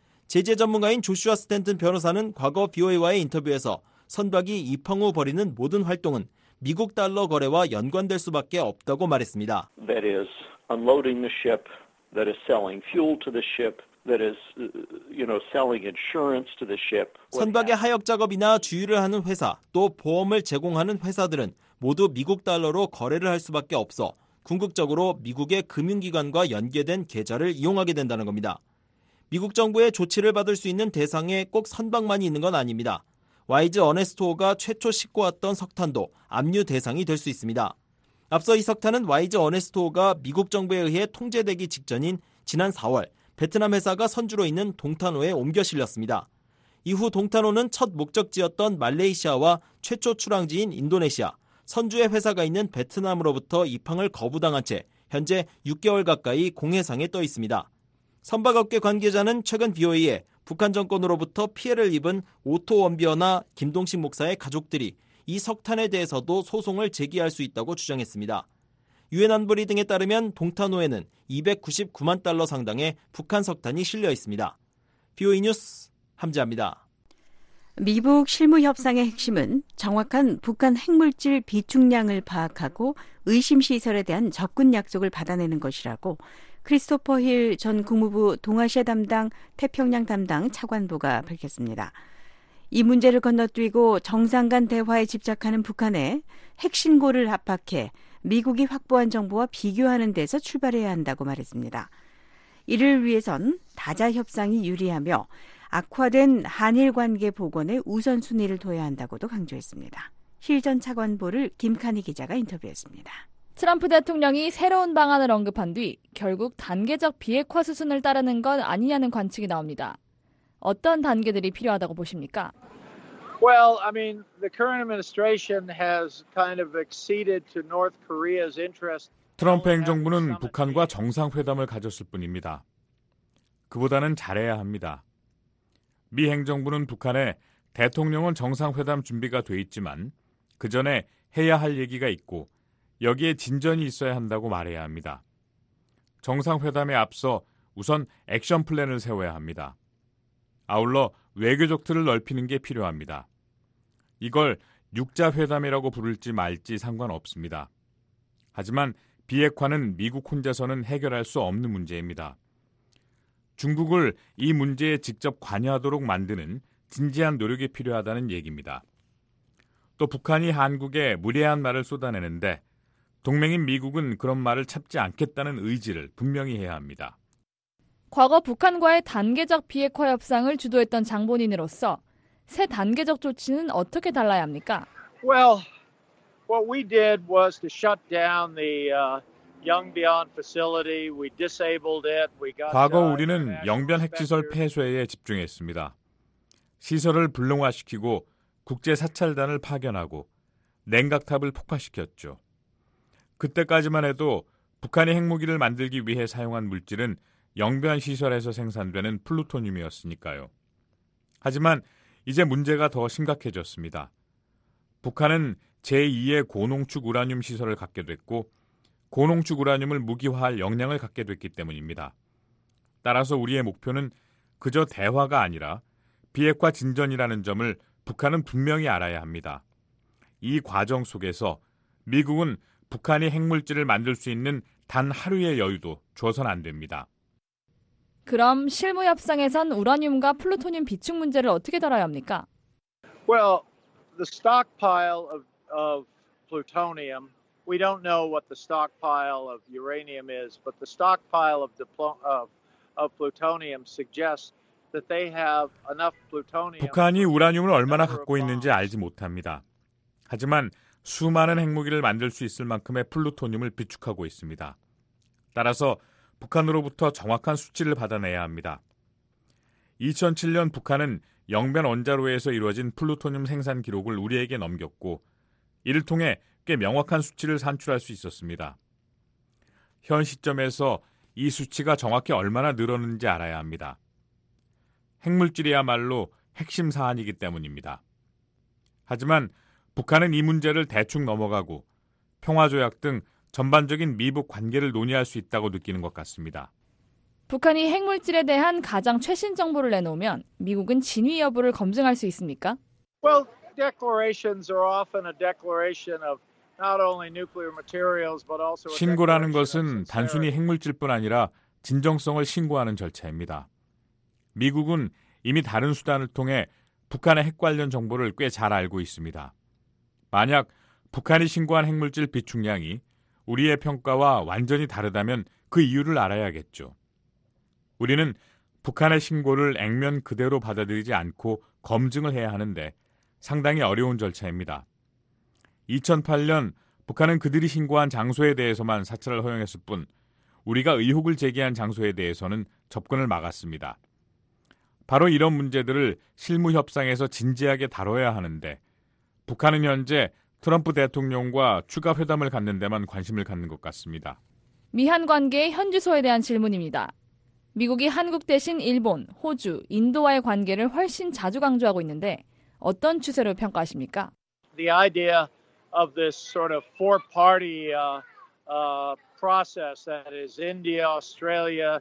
제재 전문가인 조슈아 스탠튼 변호사는 과거 VOA와의 인터뷰에서 선박이 입항 후 벌이는 모든 활동은 미국 달러 거래와 연관될 수밖에 없다고 말했습니다. That is unloading the ship, that is selling fuel to the ship, that is, selling insurance to the ship. 선박의 하역 작업이나 주유를 하는 회사, 또 보험을 제공하는 회사들은 모두 미국 달러로 거래를 할 수밖에 없어 궁극적으로 미국의 금융기관과 연계된 계좌를 이용하게 된다는 겁니다. 미국 정부의 조치를 받을 수 있는 대상에 꼭 선박만이 있는 건 아닙니다. YG 어네스토가 최초 싣고 왔던 석탄도 압류 대상이 될 수 있습니다. 앞서 이 석탄은 YG 어네스토가 미국 정부에 의해 통제되기 직전인 지난 4월 베트남 회사가 선주로 있는 동탄호에 옮겨 실렸습니다. 이후 동탄호는 첫 목적지였던 말레이시아와 최초 출항지인 인도네시아, 선주의 회사가 있는 베트남으로부터 입항을 거부당한 채 현재 6개월 가까이 공해상에 떠 있습니다. 선박업계 관계자는 최근 BOA에 북한 정권으로부터 피해를 입은 오토 원비어나 김동식 목사의 가족들이 이 석탄에 대해서도 소송을 제기할 수 있다고 주장했습니다. 유엔 안보리 등에 따르면 동탄호에는 299만 달러 상당의 북한 석탄이 실려 있습니다. BOA 뉴스 함지아입니다. 미북 실무 협상의 핵심은 정확한 북한 핵물질 비축량을 파악하고 의심 시설에 대한 접근 약속을 받아내는 것이라고 크리스토퍼 힐 전 국무부 동아시아 담당 태평양 담당 차관보가 밝혔습니다. 이 문제를 건너뛰고 정상 간 대화에 집착하는 북한의 핵신고를 압박해 미국이 확보한 정보와 비교하는 데서 출발해야 한다고 말했습니다. 이를 위해선 다자 협상이 유리하며 악화된 한일 관계 복원에 우선순위를 둬야 한다고도 강조했습니다. 힐 전 차관보를 김칸희 기자가 인터뷰했습니다. 트럼프 대통령이 새로운 방안을 언급한 뒤 결국 단계적 비핵화 수순을 따르는 것 아니냐는 관측이 나옵니다. 어떤 단계들이 필요하다고 보십니까? Well, I mean, the current administration has kind of acceded to North Korea's interest. 트럼프 행정부는 북한과 정상회담을 가졌을 뿐입니다. 그보다는 잘해야 합니다. 미 행정부는 북한에 대통령은 정상회담 준비가 돼 있지만 그 전에 해야 할 얘기가 있고 여기에 진전이 있어야 한다고 말해야 합니다. 정상회담에 앞서 우선 액션 플랜을 세워야 합니다. 아울러 외교적 틀을 넓히는 게 필요합니다. 이걸 육자회담이라고 부를지 말지 상관없습니다. 하지만 비핵화는 미국 혼자서는 해결할 수 없는 문제입니다. 중국을 이 문제에 직접 관여하도록 만드는 진지한 노력이 필요하다는 얘기입니다. 또 북한이 한국에 무례한 말을 쏟아내는데 동맹인 미국은 그런 말을 참지 않겠다는 의지를 분명히 해야 합니다. 과거 북한과의 단계적 비핵화 협상을 주도했던 장본인으로서 새 단계적 조치는 어떻게 달라야 합니까? Well, what we did was to shut down the Yongbyon facility. We disabled it. We got 과거 우리는 영변 핵시설 폐쇄에 집중했습니다. 시설을 불능화시키고 국제 사찰단을 파견하고 냉각탑을 폭파시켰죠. 그때까지만 해도 북한이 핵무기를 만들기 위해 사용한 물질은 영변 시설에서 생산되는 플루토늄이었으니까요. 하지만 이제 문제가 더 심각해졌습니다. 북한은 제2의 고농축 우라늄 시설을 갖게 됐고 고농축 우라늄을 무기화할 역량을 갖게 됐기 때문입니다. 따라서 우리의 목표는 그저 대화가 아니라 비핵화 진전이라는 점을 북한은 분명히 알아야 합니다. 이 과정 속에서 미국은 북한이 핵물질을 만들 수 있는 단 하루의 여유도 줘선 안 됩니다. 그럼 실무 협상에선 우라늄과 플루토늄 비축 문제를 어떻게 다뤄야 합니까? Well, the stockpile of plutonium, we don't know what the stockpile of uranium is, but the stockpile of plutonium suggests that they have enough plutonium. 북한이 우라늄을 얼마나 갖고 있는지 알지 못합니다. 하지만 수많은 핵무기를 만들 수 있을 만큼의 플루토늄을 비축하고 있습니다. 따라서 북한으로부터 정확한 수치를 받아내야 합니다. 2007년 북한은 영변 원자로에서 이루어진 플루토늄 생산 기록을 우리에게 넘겼고 이를 통해 꽤 명확한 수치를 산출할 수 있었습니다. 현 시점에서 이 수치가 정확히 얼마나 늘었는지 알아야 합니다. 핵물질이야말로 핵심 사안이기 때문입니다. 하지만 북한은 이 문제를 대충 넘어가고 평화조약 등 전반적인 미북 관계를 논의할 수 있다고 느끼는 것 같습니다. 북한이 핵물질에 대한 가장 최신 정보를 내놓으면 미국은 진위 여부를 검증할 수 있습니까? Well, declarations are often a declaration of not only nuclear materials but also a 신고라는 것은 단순히 핵물질뿐 아니라 진정성을 신고하는 절차입니다. 미국은 이미 다른 수단을 통해 북한의 핵 관련 정보를 꽤 잘 알고 있습니다. 만약 북한이 신고한 핵물질 비축량이 우리의 평가와 완전히 다르다면 그 이유를 알아야겠죠. 우리는 북한의 신고를 액면 그대로 받아들이지 않고 검증을 해야 하는데 상당히 어려운 절차입니다. 2008년 북한은 그들이 신고한 장소에 대해서만 사찰을 허용했을 뿐 우리가 의혹을 제기한 장소에 대해서는 접근을 막았습니다. 바로 이런 문제들을 실무 협상에서 진지하게 다뤄야 하는데 북한은 현재 트럼프 대통령과 추가 회담을 갖는 데만 관심을 갖는 것 같습니다. 미한 관계의 현주소에 대한 질문입니다. 미국이 한국 대신 일본, 호주, 인도와의 관계를 훨씬 자주 강조하고 있는데 어떤 추세로 평가하십니까? The idea of this sort of four-party process that is India, Australia,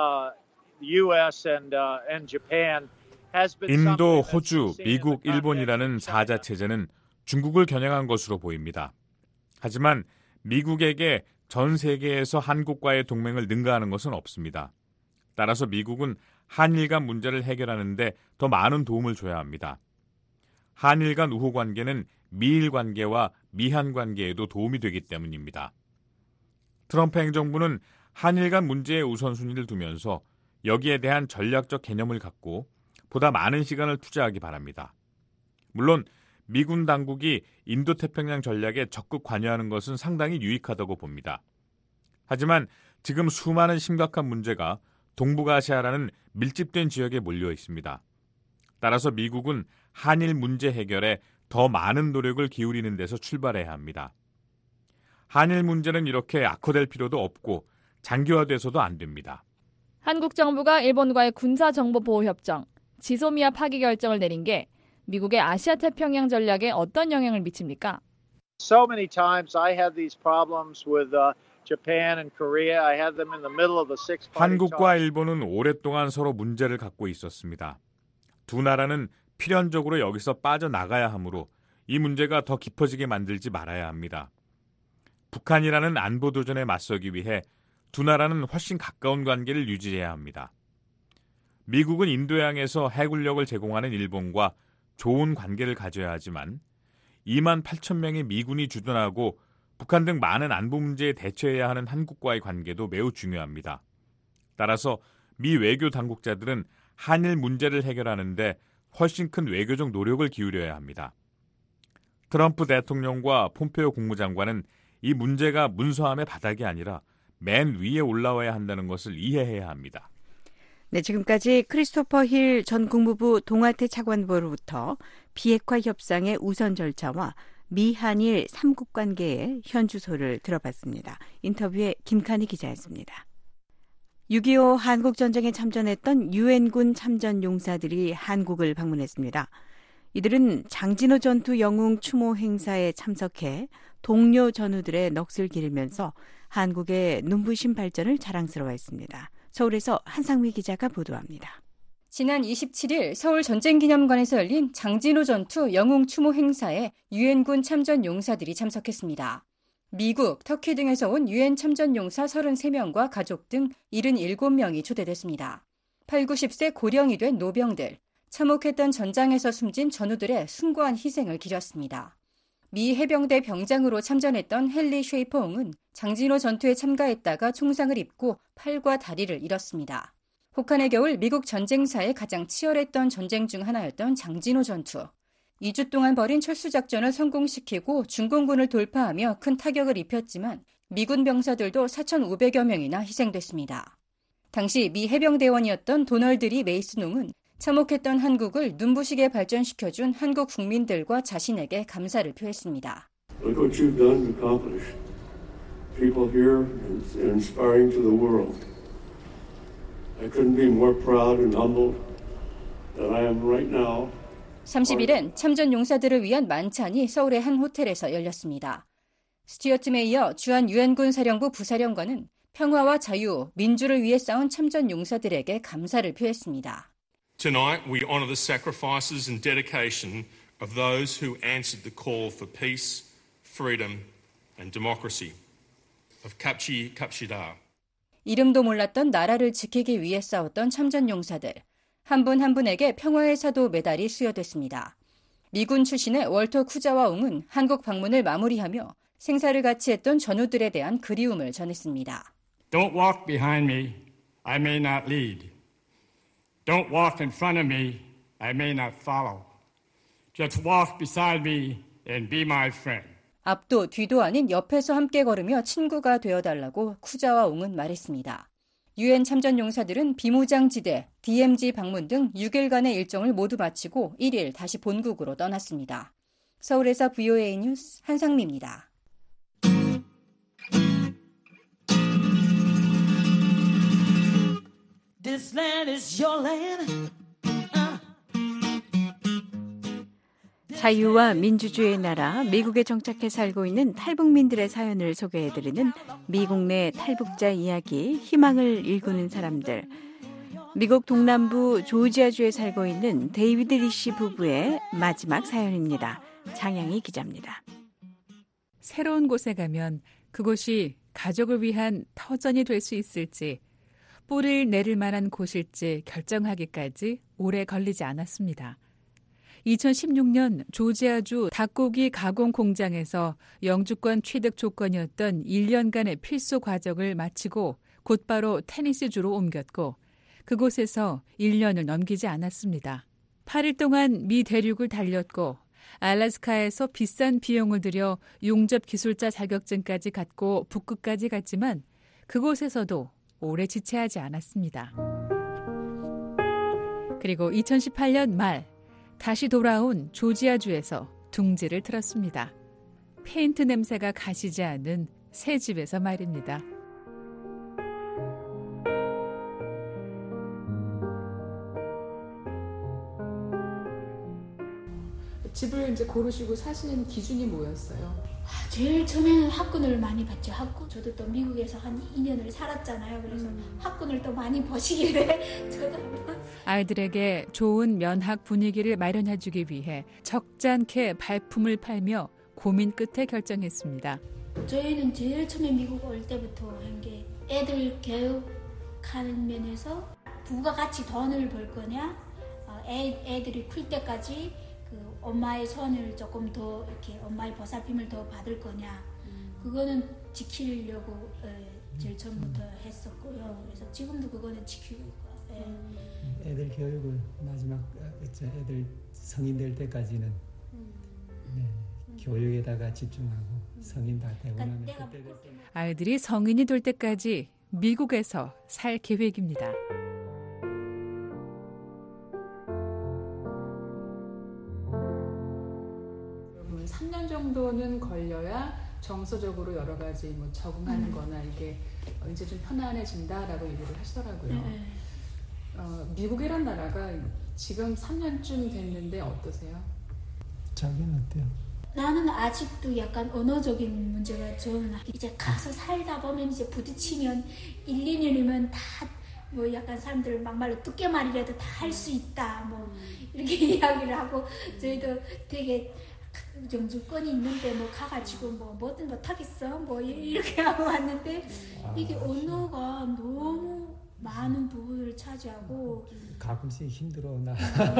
U.S. and Japan has been 인도, 호주, 미국, 일본이라는 사자 체제는 중국을 겨냥한 것으로 보입니다. 하지만 미국에게 전 세계에서 한국과의 동맹을 능가하는 것은 없습니다. 따라서 미국은 한일 간 문제를 해결하는 데 더 많은 도움을 줘야 합니다. 한일 간 우호 관계는 미일 관계와 미한 관계에도 도움이 되기 때문입니다. 트럼프 행정부는 한일 간 문제의 우선순위를 두면서 여기에 대한 전략적 개념을 갖고 보다 많은 시간을 투자하기 바랍니다. 물론 미군 당국이 인도태평양 전략에 적극 관여하는 것은 상당히 유익하다고 봅니다. 하지만 지금 수많은 심각한 문제가 동북아시아라는 밀집된 지역에 몰려 있습니다. 따라서 미국은 한일 문제 해결에 더 많은 노력을 기울이는 데서 출발해야 합니다. 한일 문제는 이렇게 악화될 필요도 없고 장기화돼서도 안 됩니다. 한국 정부가 일본과의 군사정보보호협정, 지소미아 파기 결정을 내린 게 미국의 아시아 태평양 전략에 어떤 영향을 미칩니까? So many times I had these problems with Japan and Korea. I had them in the middle of the six-party 한국과 일본은 오랫동안 서로 문제를 갖고 있었습니다. 두 나라는 필연적으로 여기서 빠져나가야 하므로 이 문제가 더 깊어지게 만들지 말아야 합니다. 북한이라는 안보 도전에 맞서기 위해 두 나라는 훨씬 가까운 관계를 유지해야 합니다. 미국은 인도양에서 해군력을 제공하는 일본과 좋은 관계를 가져야 하지만 2만 8천 명의 미군이 주둔하고 북한 등 많은 안보 문제에 대처해야 하는 한국과의 관계도 매우 중요합니다. 따라서 미 외교 당국자들은 한일 문제를 해결하는 데 훨씬 큰 외교적 노력을 기울여야 합니다. 트럼프 대통령과 폼페이오 국무장관은 이 문제가 문서함의 바닥이 아니라 맨 위에 올라와야 한다는 것을 이해해야 합니다. 네, 지금까지 크리스토퍼 힐 전 국무부 동아태 차관보로부터 비핵화 협상의 우선 절차와 미한일 3국 관계의 현주소를 들어봤습니다. 인터뷰에 김칸희 기자였습니다. 6.25 한국전쟁에 참전했던 유엔군 참전용사들이 한국을 방문했습니다. 이들은 장진호 전투 영웅 추모 행사에 참석해 동료 전우들의 넋을 기리면서 한국의 눈부신 발전을 자랑스러워했습니다. 서울에서 한상미 기자가 보도합니다. 지난 27일 서울 전쟁기념관에서 열린 장진호 전투 영웅 추모 행사에 유엔군 참전 용사들이 참석했습니다. 미국, 터키 등에서 온 유엔 참전 용사 33명과 가족 등 77명이 초대됐습니다. 8, 90세 고령이 된 노병들, 참혹했던 전장에서 숨진 전우들의 숭고한 희생을 기렸습니다. 미 해병대 병장으로 참전했던 헨리 쉐이퍼옹은 장진호 전투에 참가했다가 총상을 입고 팔과 다리를 잃었습니다. 혹한의 겨울 미국 전쟁사에 가장 치열했던 전쟁 중 하나였던 장진호 전투. 2주 동안 벌인 철수작전을 성공시키고 중공군을 돌파하며 큰 타격을 입혔지만 미군 병사들도 4,500여 명이나 희생됐습니다. 당시 미 해병대원이었던 도널드 리 메이슨옹은 참혹했던 한국을 눈부시게 발전시켜준 한국 국민들과 자신에게 감사를 표했습니다. Look what you've done and accomplished. People here are inspiring to the world. I couldn't be more proud and humbled than I am right now. 30일엔 참전 용사들을 위한 만찬이 서울의 한 호텔에서 열렸습니다. 스튜어트 메이어 주한 유엔군 사령부 부사령관은 평화와 자유, 민주를 위해 싸운 참전 용사들에게 감사를 표했습니다. Tonight we honor the sacrifices and dedication of those who answered the call for peace, freedom and democracy of Kapchi Kapshida. 이름도 몰랐던 나라를 지키기 위해 싸웠던 참전 용사들. 한 분 한 분에게 평화의 사도 메달이 수여됐습니다. 미군 출신의 월터 쿠자와옹은 한국 방문을 마무리하며 생사를 같이 했던 전우들에 대한 그리움을 전했습니다. Don't walk behind me, I may not lead. Don't walk in front of me, I may not follow. Just walk beside me and be my friend. 앞도 뒤도 아닌 옆에서 함께 걸으며 친구가 되어달라고 쿠자와옹은 말했습니다. 유엔 참전 용사들은 비무장지대, DMZ 방문 등 6일간의 일정을 모두 마치고 1일 다시 본국으로 떠났습니다. 서울에서 VOA 뉴스 한상미입니다. This land is your land. 자유와 민주주의의 나라 미국에 정착해 살고 있는 탈북민들의 사연을 소개해드리는 미국 내 탈북자 이야기, 희망을 일구는 사람들. 미국 동남부 조지아주에 살고 있는 데이비드 리시 부부의 마지막 사연입니다. 장양희 기자입니다. 새로운 곳에 가면 그곳이 가족을 위한 터전이 될 수 있을지, 뿌리를 내릴 만한 곳일지 결정하기까지 오래 걸리지 않았습니다. 2016년 조지아주 닭고기 가공 공장에서 영주권 취득 조건이었던 1년간의 필수 과정을 마치고 곧바로 테니스주로 옮겼고 그곳에서 1년을 넘기지 않았습니다. 8일 동안 미 대륙을 달렸고 알래스카에서 비싼 비용을 들여 용접 기술자 자격증까지 갖고 북극까지 갔지만 그곳에서도 오래 지체하지 않았습니다. 그리고 2018년 말 다시 돌아온 조지아주에서 둥지를 틀었습니다. 페인트 냄새가 가시지 않은 새 집에서 말입니다. 집을 이제 고르시고 사시는 기준이 뭐였어요? 제일 처음에는 학군을 많이 봤죠. 저도 또 미국에서 한 2년을 살았잖아요. 그래서 학군을 또 많이 보시길래 저도 한번 아이들에게 좋은 면학 분위기를 마련해주기 위해 적잖게 발품을 팔며 고민 끝에 결정했습니다. 저희는 제일 처음에 미국 올 때부터 한 게 애들 교육하는 면에서 부부가 같이 돈을 벌 거냐, 애들이 클 때까지 그 엄마의 손을 조금 더 이렇게 엄마의 보살핌을 더 받을 거냐, 그거는 지키려고 제일 처음부터 했었고요. 그래서 지금도 그거는 지키고 있고요. 애들 교육을 마지막 애들 성인 될 때까지는 교육에다가 집중하고 성인 다 되고 나면 그때 아이들이 성인이 될 때까지 미국에서 살 계획입니다. 3년 정도는 걸려야 정서적으로 여러 가지 뭐 적응하는 거나 이게 이제 좀 편안해진다라고 얘기를 하시더라고요. 미국이란 나라가 지금 3년쯤 됐는데 어떠세요? 자기는 어때요? 나는 아직도 약간 언어적인 문제가 저는 이제 가서 살다 보면 이제 부딪히면 1, 2년이면 다 뭐 약간 사람들 막말로 뚝깨말이라도 다 할 수 있다 뭐 이렇게 이야기를 하고 저희도 되게 영주권이 있는데 뭐 가가지고 뭐든 못하겠어 뭐 이렇게 하고 왔는데 이게 언어가 너무 많은 부분을 차지하고 가끔씩 힘들어 나.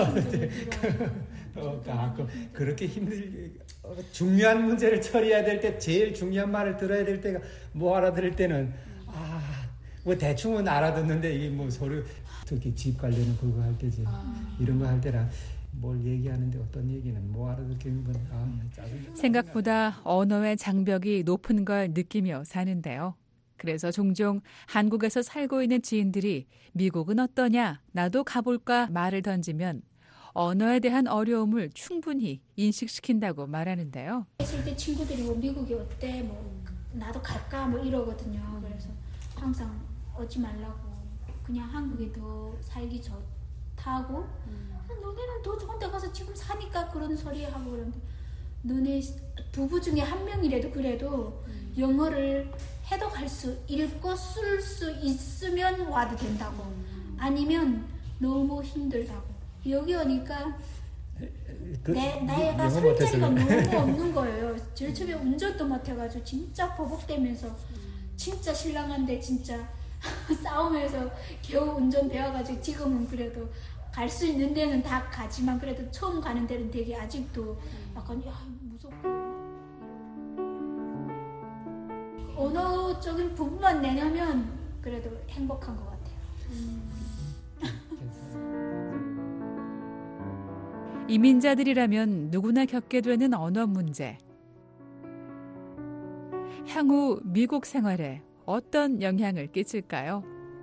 그렇게 중요한 문제를 처리해야 될 때 제일 중요한 말을 들어야 될 때가 뭐 알아들을 때는 뭐 대충은 알아듣는데 이게 뭐 서로 특히 집 관련은 그거 할 때지 이런 거 할 때랑 뭘 얘기하는데 어떤 얘기는 뭐 알아듣기는 건 짜증나. 생각보다 언어의 장벽이 높은 걸 느끼며 사는데요. 그래서 종종 한국에서 살고 있는 지인들이 미국은 어떠냐, 나도 가볼까 말을 던지면 언어에 대한 어려움을 충분히 인식시킨다고 말하는데요. 했을 때 친구들이 뭐 미국이 어때, 뭐 나도 갈까 뭐 이러거든요. 그래서 항상 오지 말라고, 그냥 한국이 더 살기 좋다고. 너네는 더 좋은 데 가서 지금 사니까 그런 소리 하고 그러는데, 너네 부부 중에 한 명이라도 그래도 영어를 해독할 수, 읽고 쓸 수 있으면 와도 된다고. 아니면 너무 힘들다고. 여기 오니까 내가 설 자리가 너무 없는 거예요. 제일 처음에 운전도 못해가지고 진짜 버벅대면서 진짜 신랑한테 진짜 싸우면서 겨우 운전 배워가지고 지금은 그래도 갈 수 있는 데는 다 가지만 그래도 처음 가는 데는 되게 아직도 약간 무섭고. 언어적인 부분만 내냐면 그래도 행복한 것 같아요. 이민자들이라면 누구나 겪게 되는 언어 문제. 향후 미국 생활에 어떤 영향을 끼칠까요?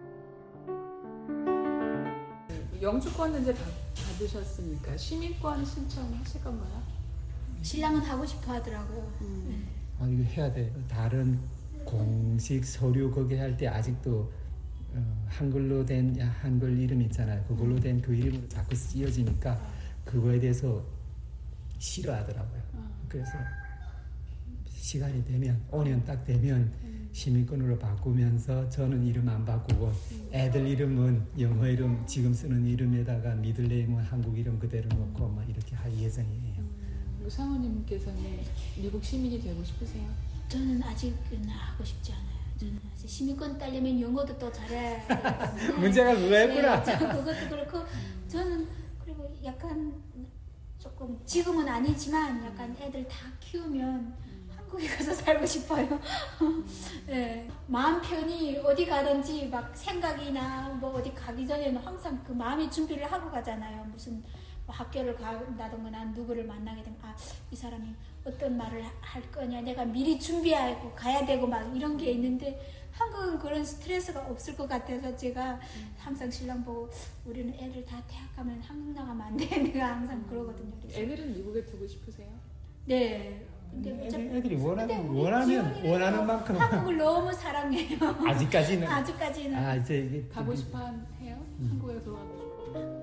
영주권은 이제 받으셨으니까 시민권 신청하실 건가요? 신랑은 하고 싶어 하더라고요. 이거 해야 돼. 다른 공식 서류 거기 할 때 아직도 한글로 된 한글 이름 있잖아요. 그걸로 된 그 이름으로 자꾸 쓰여지니까 그거에 대해서 싫어하더라고요. 그래서 시간이 되면 5년 딱 되면 시민권으로 바꾸면서 저는 이름 안 바꾸고 애들 이름은 영어 이름 지금 쓰는 이름에다가 미들네임은 한국 이름 그대로 놓고 막 이렇게 할 예정이에요. 사모님께서는 미국 시민이 되고 싶으세요? 저는 아직은 하고 싶지 않아요. 저는 아직 시민권 따려면 영어도 또 잘해야 되는데 문제가 그거였구나. 네, 그것도 그렇고 저는 그리고 약간 조금 지금은 아니지만 약간 애들 다 키우면 한국에 가서 살고 싶어요. 네, 마음 편히 어디 가든지 막 생각이나 뭐 어디 가기 전에는 항상 그 마음의 준비를 하고 가잖아요. 무슨 뭐 학교를 간다든가 누구를 만나게 되면 이 사람이 어떤 말을 할 거냐 내가 미리 준비하고 가야 되고 막 이런 게 있는데 한국은 그런 스트레스가 없을 것 같아서 제가 항상 신랑 보고 우리는 애들 다 대학 가면 한국 나가면 안 돼. 내가 항상 그러거든요. 그래서. 애들은 미국에 두고 싶으세요? 네. 근데 애들이 원하는 만큼 한국을 너무 사랑해요. 아직까지는. 이제 이게 가고 싶어 해요? 한국에 돌아가고 싶어.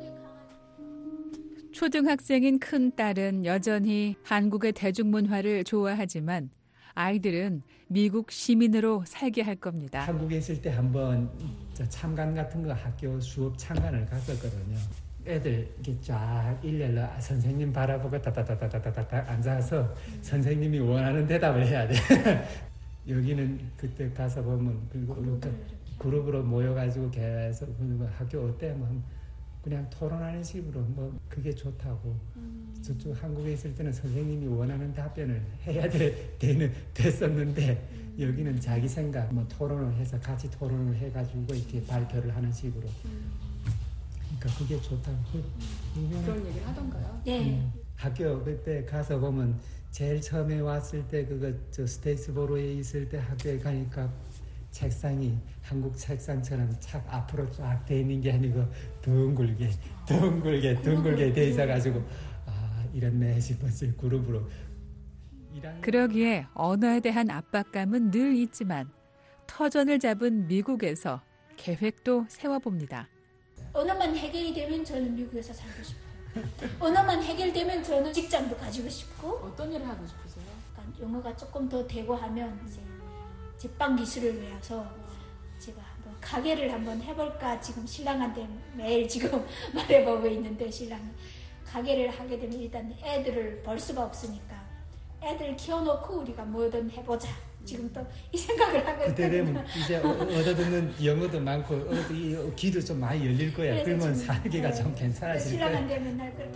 초등학생인 큰 딸은 여전히 한국의 대중문화를 좋아하지만 아이들은 미국 시민으로 살게 할 겁니다. 한국에 있을 때 한번 참관 같은 거 학교 수업 참관을 갔었거든요. 애들 이렇게 쫙 일렬로 선생님 바라보고 따따따따따따 앉아서 선생님이 원하는 대답을 해야 돼. 여기는 그때 가서 보면 그룹으로 모여가지고 계속 학교 어때? 뭐 그냥 토론하는 식으로 뭐 그게 좋다고. 저쪽 한국에 있을 때는 선생님이 원하는 답변을 해야 됐었는데 여기는 자기 생각 뭐 토론을 해서 같이 토론을 해가지고 이렇게 발표를 하는 식으로. 그러니까 그게 좋다고. 그런 얘기를 하던가요? 네. 학교 그때 가서 보면 제일 처음에 왔을 때 저 스테이츠보로에 있을 때 학교에 가니까 책상이 한국 책상처럼 착 앞으로 쫙 돼 있는 게 아니고 둥글게 돼 있어가지고 이랬네 싶었어요. 그룹으로. 그러기에 언어에 대한 압박감은 늘 있지만 터전을 잡은 미국에서 계획도 세워봅니다. 언어만 해결이 되면 저는 미국에서 살고 싶어요. 언어만 해결되면 저는 직장도 가지고 싶고. 어떤 일을 하고 싶으세요? 영어가 조금 더 되고 하면 이제 제빵 기술을 배워서 제가 한번 가게를 한번 해볼까 지금 신랑한테 매일 지금 말해보고 있는데 신랑이 가게를 하게 되면 일단 애들을 벌 수가 없으니까 애들 키워놓고 우리가 뭐든 해보자. 지금 또 이 생각을 하고 있거든요. 그때 되면 이제 얻어듣는 영어도 많고 귀도 좀 많이 열릴 거야. 그러면 살기가 좀 괜찮아질 거야. 신랑한테 맨날 그렇게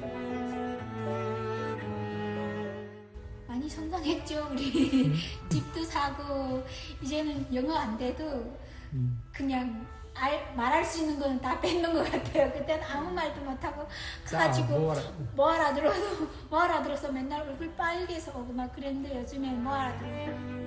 많이 성장했죠. 우리 집도 사고 이제는 영어 안 돼도 그냥 말할 수 있는 거는 다 뺏는 것 같아요. 그때는 아무 말도 못하고 가지고 뭐 알아들어서 맨날 얼굴 빨개서 오고 막 그랬는데 요즘에 뭐 알아들어요.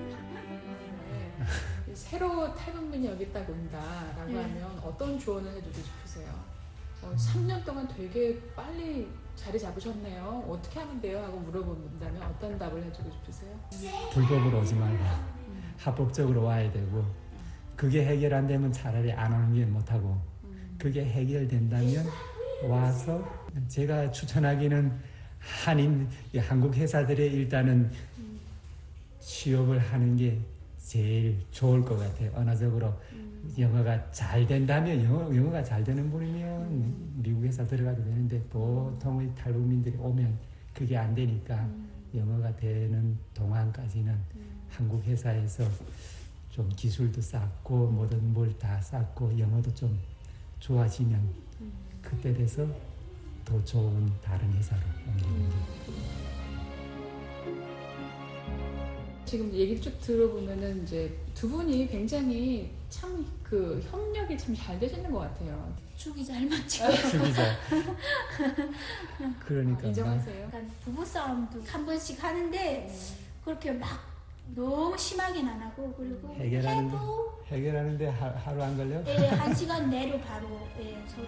새로 탈북민이 여기 있다고 온다라고 하면 어떤 조언을 해주고 싶으세요? 3년 동안 되게 빨리 자리 잡으셨네요. 어떻게 하면 돼요? 하고 물어본다면 어떤 답을 해주고 싶으세요? 불법으로 오지 말고 합법적으로 와야 되고 그게 해결 안 되면 차라리 안 오는 게 못하고 그게 해결된다면 와서 제가 추천하기는 한국 회사들의 일단은 취업을 하는 게 제일 좋을 것 같아요. 언어적으로 영어가 잘 된다면 영어가 잘 되는 분이면 미국 회사 들어가도 되는데 보통의 탈북민들이 오면 그게 안 되니까 영어가 되는 동안까지는 한국 회사에서 좀 기술도 쌓고 모든 뭘 다 쌓고 영어도 좀 좋아지면 그때 돼서 더 좋은 다른 회사로 옮기는 거죠. 지금 얘기를 쭉 들어보면은 이제 두 분이 굉장히 참 그 협력이 참 잘 되시는 것 같아요. 축이 잘 맞죠. 축이 잘. 그러니까. 인정하세요. 그러니까 부부 싸움도 한 번씩 하는데 그렇게 막 너무 심하게는 안 하고 그리고 해결하는데 하루 안 걸려? 네, 1시간 내로 바로 서로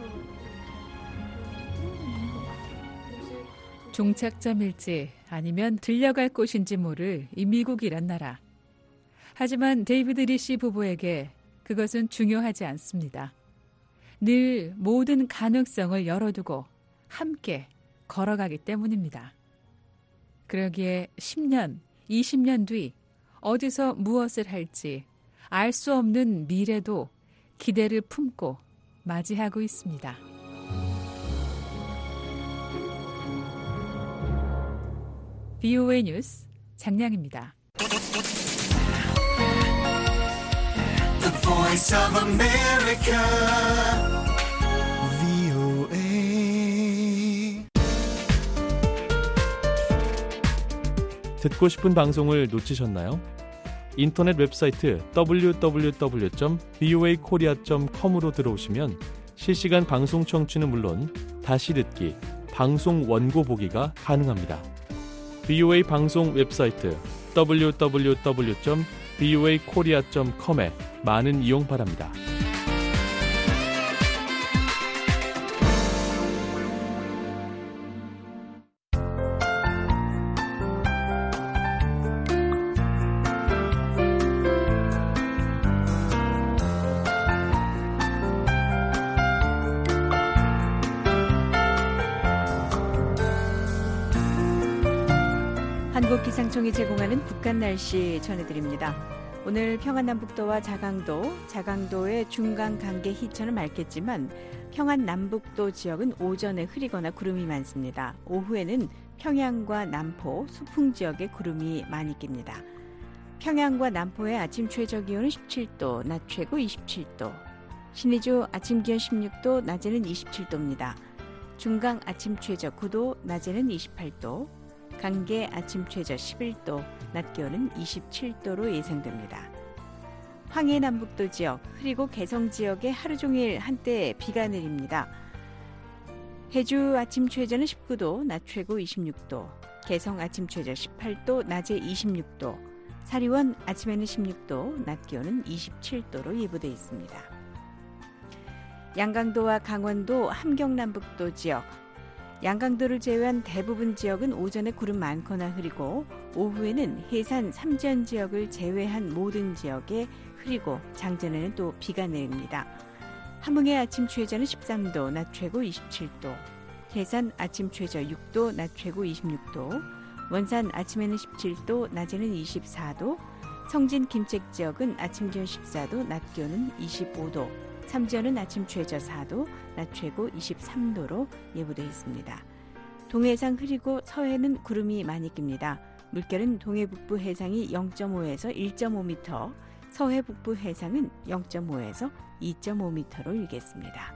종착점일지 아니면 들려갈 곳인지 모를 이 미국이란 나라. 하지만 데이비드 리씨 부부에게 그 그것은 중요하지 않습니다. 늘 모든 가능성을 열어두고 함께 걸어가기 때문입니다. 그러기에 10년, 20년 뒤 어디서 무엇을 할지 알 수 없는 미래도 기대를 품고 맞이하고 있습니다. VOA 뉴스 장량입니다. The Voice of America, VOA. 듣고 싶은 방송을 놓치셨나요? 인터넷 웹사이트 www.voakorea.com으로 들어오시면 실시간 방송 청취는 물론 다시 듣기, 방송 원고 보기가 가능합니다. VOA 방송 웹사이트 www.voakorea.com에 많은 이용 바랍니다. 한국기상청이 제공하는 북한 날씨 전해드립니다. 오늘 평안남북도와 자강도의 중간 간계 희천은 맑겠지만 평안남북도 지역은 오전에 흐리거나 구름이 많습니다. 오후에는 평양과 남포, 수풍 지역에 구름이 많이 낍니다. 평양과 남포의 아침 최저 기온은 17도, 낮 최고 27도. 신의주 아침 기온 16도, 낮에는 27도입니다. 중강 아침 최저 9도, 낮에는 28도. 간계 아침 최저 11도, 낮 기온은 27도로 예상됩니다. 황해 남북도 지역, 그리고 개성 지역에 하루 종일 한때 비가 내립니다. 해주 아침 최저는 19도, 낮 최고 26도, 개성 아침 최저 18도, 낮에 26도, 사리원 아침에는 16도, 낮 기온은 27도로 예보돼 있습니다. 양강도와 강원도 함경남북도 지역, 양강도를 제외한 대부분 지역은 오전에 구름 많거나 흐리고 오후에는 해산 삼지연 지역을 제외한 모든 지역에 흐리고 장전에는 또 비가 내립니다. 함흥의 아침 최저는 13도, 낮 최고 27도, 해산 아침 최저 6도, 낮 최고 26도, 원산 아침에는 17도, 낮에는 24도, 성진 김책 지역은 아침 기온 14도, 낮 기온은 25도, 삼지연은 아침 최저 4도, 낮 최고 23도로 예보되어 있습니다. 동해상 흐리고 서해는 구름이 많이 낍니다. 물결은 동해 북부 해상이 0.5에서 1.5m, 서해 북부 해상은 0.5에서 2.5m로 일겠습니다.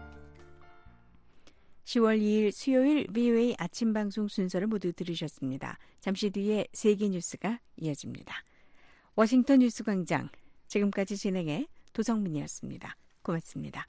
10월 2일 수요일 VOA 아침 방송 순서를 모두 들으셨습니다. 잠시 뒤에 세계 뉴스가 이어집니다. 워싱턴 뉴스광장, 지금까지 진행해 도성민이었습니다. 고맙습니다.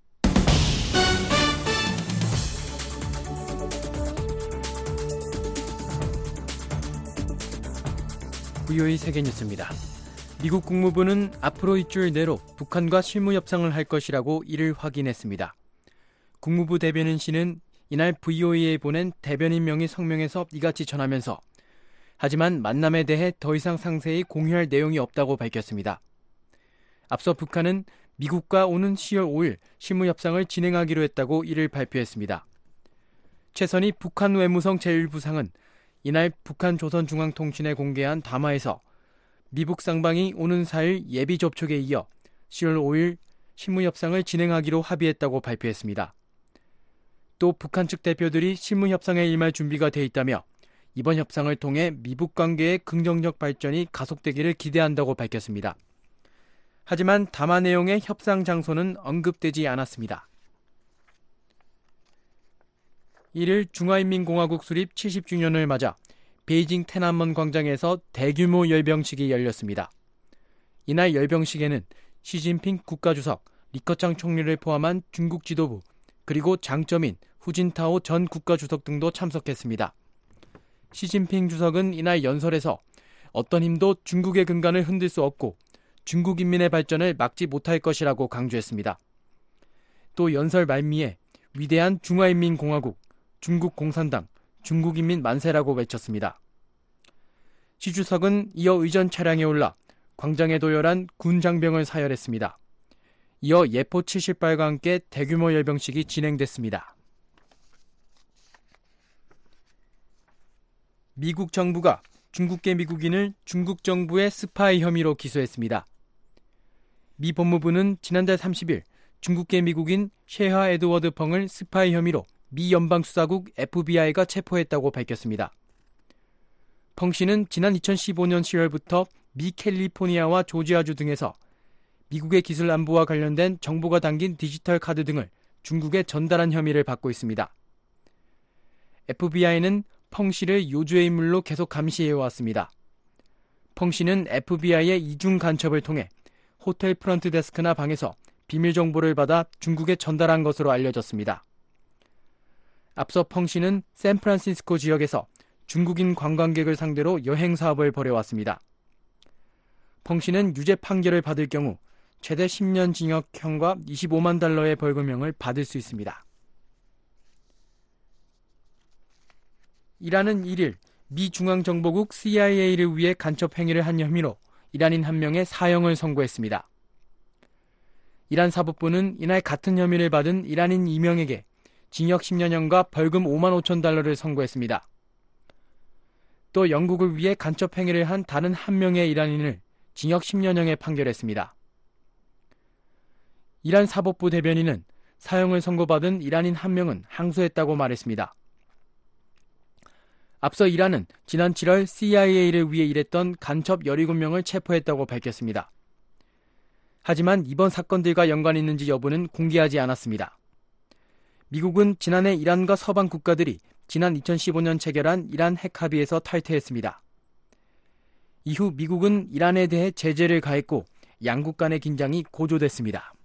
VOA 세계뉴스입니다. 미국 국무부는 앞으로 일주일 내로 북한과 실무 협상을 할 것이라고 이를 확인했습니다. 국무부 대변인 씨는 이날 VOA에 보낸 대변인 명의 성명에서 이같이 전하면서 하지만 만남에 대해 더 이상 상세히 공유할 내용이 없다고 밝혔습니다. 앞서 북한은 미국과 오는 10월 5일 실무협상을 진행하기로 했다고 이를 발표했습니다. 최선희 북한 외무성 제1부상은 이날 북한 조선중앙통신에 공개한 담화에서 미북 쌍방이 오는 4일 예비 접촉에 이어 10월 5일 실무협상을 진행하기로 합의했다고 발표했습니다. 또 북한 측 대표들이 실무협상에 임할 준비가 돼 있다며 이번 협상을 통해 미북 관계의 긍정적 발전이 가속되기를 기대한다고 밝혔습니다. 하지만 담화 내용의 협상 장소는 언급되지 않았습니다. 1일 중화인민공화국 수립 70주년을 맞아 베이징天安문 광장에서 대규모 열병식이 열렸습니다. 이날 열병식에는 시진핑 국가주석, 리커창 총리를 포함한 중국 지도부, 그리고 장쩌민, 후진타오 전 국가주석 등도 참석했습니다. 시진핑 주석은 이날 연설에서 어떤 힘도 중국의 근간을 흔들 수 없고 중국 인민의 발전을 막지 못할 것이라고 강조했습니다. 또 연설 말미에 위대한 중화인민공화국, 중국 공산당, 중국인민 만세라고 외쳤습니다. 시 주석은 이어 의전 차량에 올라 광장에 도열한 군 장병을 사열했습니다. 이어 예포 70발과 함께 대규모 열병식이 진행됐습니다. 미국 정부가 중국계 미국인을 중국 정부의 스파이 혐의로 기소했습니다. 미 법무부는 지난달 30일 중국계 미국인 셰하 에드워드 펑을 스파이 혐의로 미 연방수사국 FBI가 체포했다고 밝혔습니다. 펑 씨는 지난 2015년 10월부터 미 캘리포니아와 조지아주 등에서 미국의 기술 안보와 관련된 정보가 담긴 디지털 카드 등을 중국에 전달한 혐의를 받고 있습니다. FBI는 펑 씨를 요주의 인물로 계속 감시해왔습니다. 펑 씨는 FBI의 이중 간첩을 통해 호텔 프런트 데스크나 방에서 비밀 정보를 받아 중국에 전달한 것으로 알려졌습니다. 앞서 펑 씨는 샌프란시스코 지역에서 중국인 관광객을 상대로 여행 사업을 벌여왔습니다. 펑 씨는 유죄 판결을 받을 경우 최대 10년 징역형과 25만 달러의 벌금형을 받을 수 있습니다. 이란은 1일 미 중앙정보국 CIA를 위해 간첩 행위를 한 혐의로 이란인 한 명의 사형을 선고했습니다. 이란 사법부는 이날 같은 혐의를 받은 이란인 2명에게 징역 10년형과 벌금 5만 5천 달러를 선고했습니다. 또 영국을 위해 간첩 행위를 한 다른 한 명의 이란인을 징역 10년형에 판결했습니다. 이란 사법부 대변인은 사형을 선고받은 이란인 한 명은 항소했다고 말했습니다. 앞서 이란은 지난 7월 CIA를 위해 일했던 간첩 17명을 체포했다고 밝혔습니다. 하지만 이번 사건들과 연관이 있는지 여부는 공개하지 않았습니다. 미국은 지난해 이란과 서방 국가들이 지난 2015년 체결한 이란 핵 합의에서 탈퇴했습니다. 이후 미국은 이란에 대해 제재를 가했고 양국 간의 긴장이 고조됐습니다.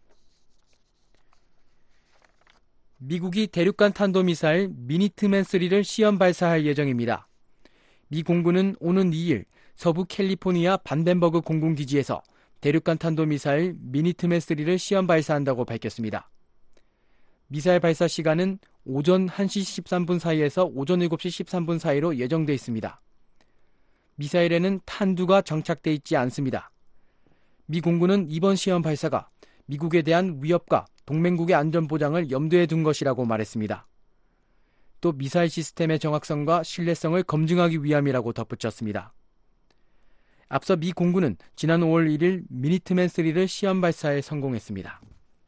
미국이 대륙간 탄도미사일 미니트맨 3를 시험 발사할 예정입니다. 미 공군은 오는 2일 서부 캘리포니아 반덴버그 공군기지에서 대륙간 탄도미사일 미니트맨 3를 시험 발사한다고 밝혔습니다. 미사일 발사 시간은 오전 1시 13분 사이에서 오전 7시 13분 사이로 예정돼 있습니다. 미사일에는 탄두가 정착돼 있지 않습니다. 미 공군은 이번 시험 발사가 미국에 대한 위협과 동맹국의 안전 보장을 염두에 둔 것이라고 말했습니다. 또 미사일 시스템의 정확성과 신뢰성을 검증하기 위함이라고 덧붙였습니다. 앞서 미 공군은 지난 5월 1일 미니트맨 3를 시험 발사에 성공했습니다.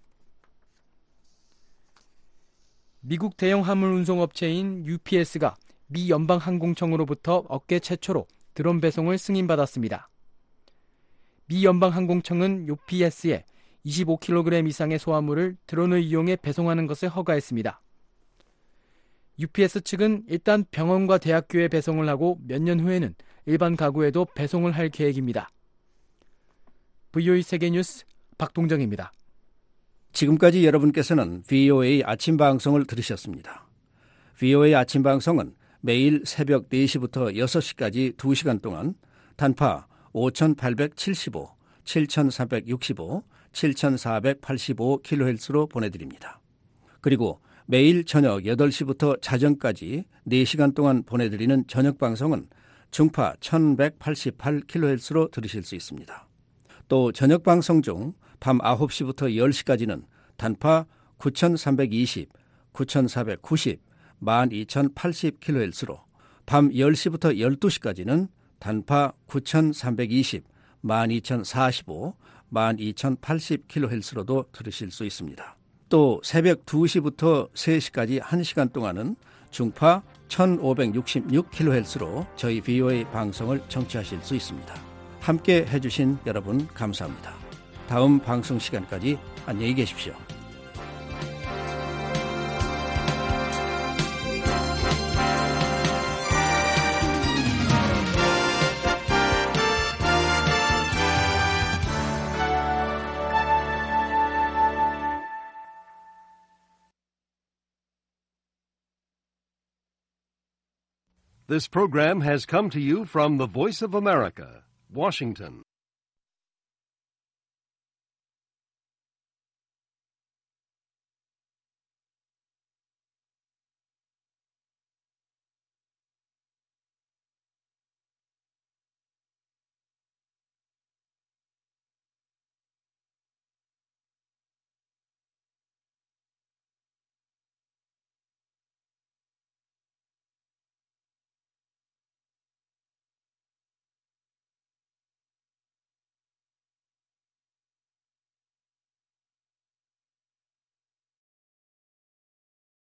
미국 대형 화물 운송업체인 UPS가 미 연방항공청으로부터 업계 최초로 드론 배송을 승인받았습니다. 미 연방항공청은 UPS에 25kg 이상의 소화물을 드론을 이용해 배송하는 것을 허가했습니다. UPS 측은 일단 병원과 대학교에 배송을 하고 몇 년 후에는 일반 가구에도 배송을 할 계획입니다. VOA 세계뉴스 박동정입니다. 지금까지 여러분께서는 VOA 아침 방송을 들으셨습니다. VOA 아침 방송은 매일 새벽 4시부터 6시까지 2시간 동안 단파 5875, 7465, 7485kHz로 보내드립니다. 그리고 매일 저녁 8시부터 자정까지 4시간 동안 보내드리는 저녁 방송은 중파 1188kHz로 들으실 수 있습니다. 또 저녁 방송 중 밤 9시부터 10시까지는 단파 9320, 9490, 12080kHz로 밤 10시부터 12시까지는 단파 9320, 12045, 12080kHz로도 들으실 수 있습니다. 또 새벽 2시부터 3시까지 1시간 동안은 중파 1566kHz로 저희 VOA 방송을 청취하실 수 있습니다. 함께 해주신 여러분 감사합니다. 다음 방송 시간까지 안녕히 계십시오. This program has come to you from the Voice of America, Washington.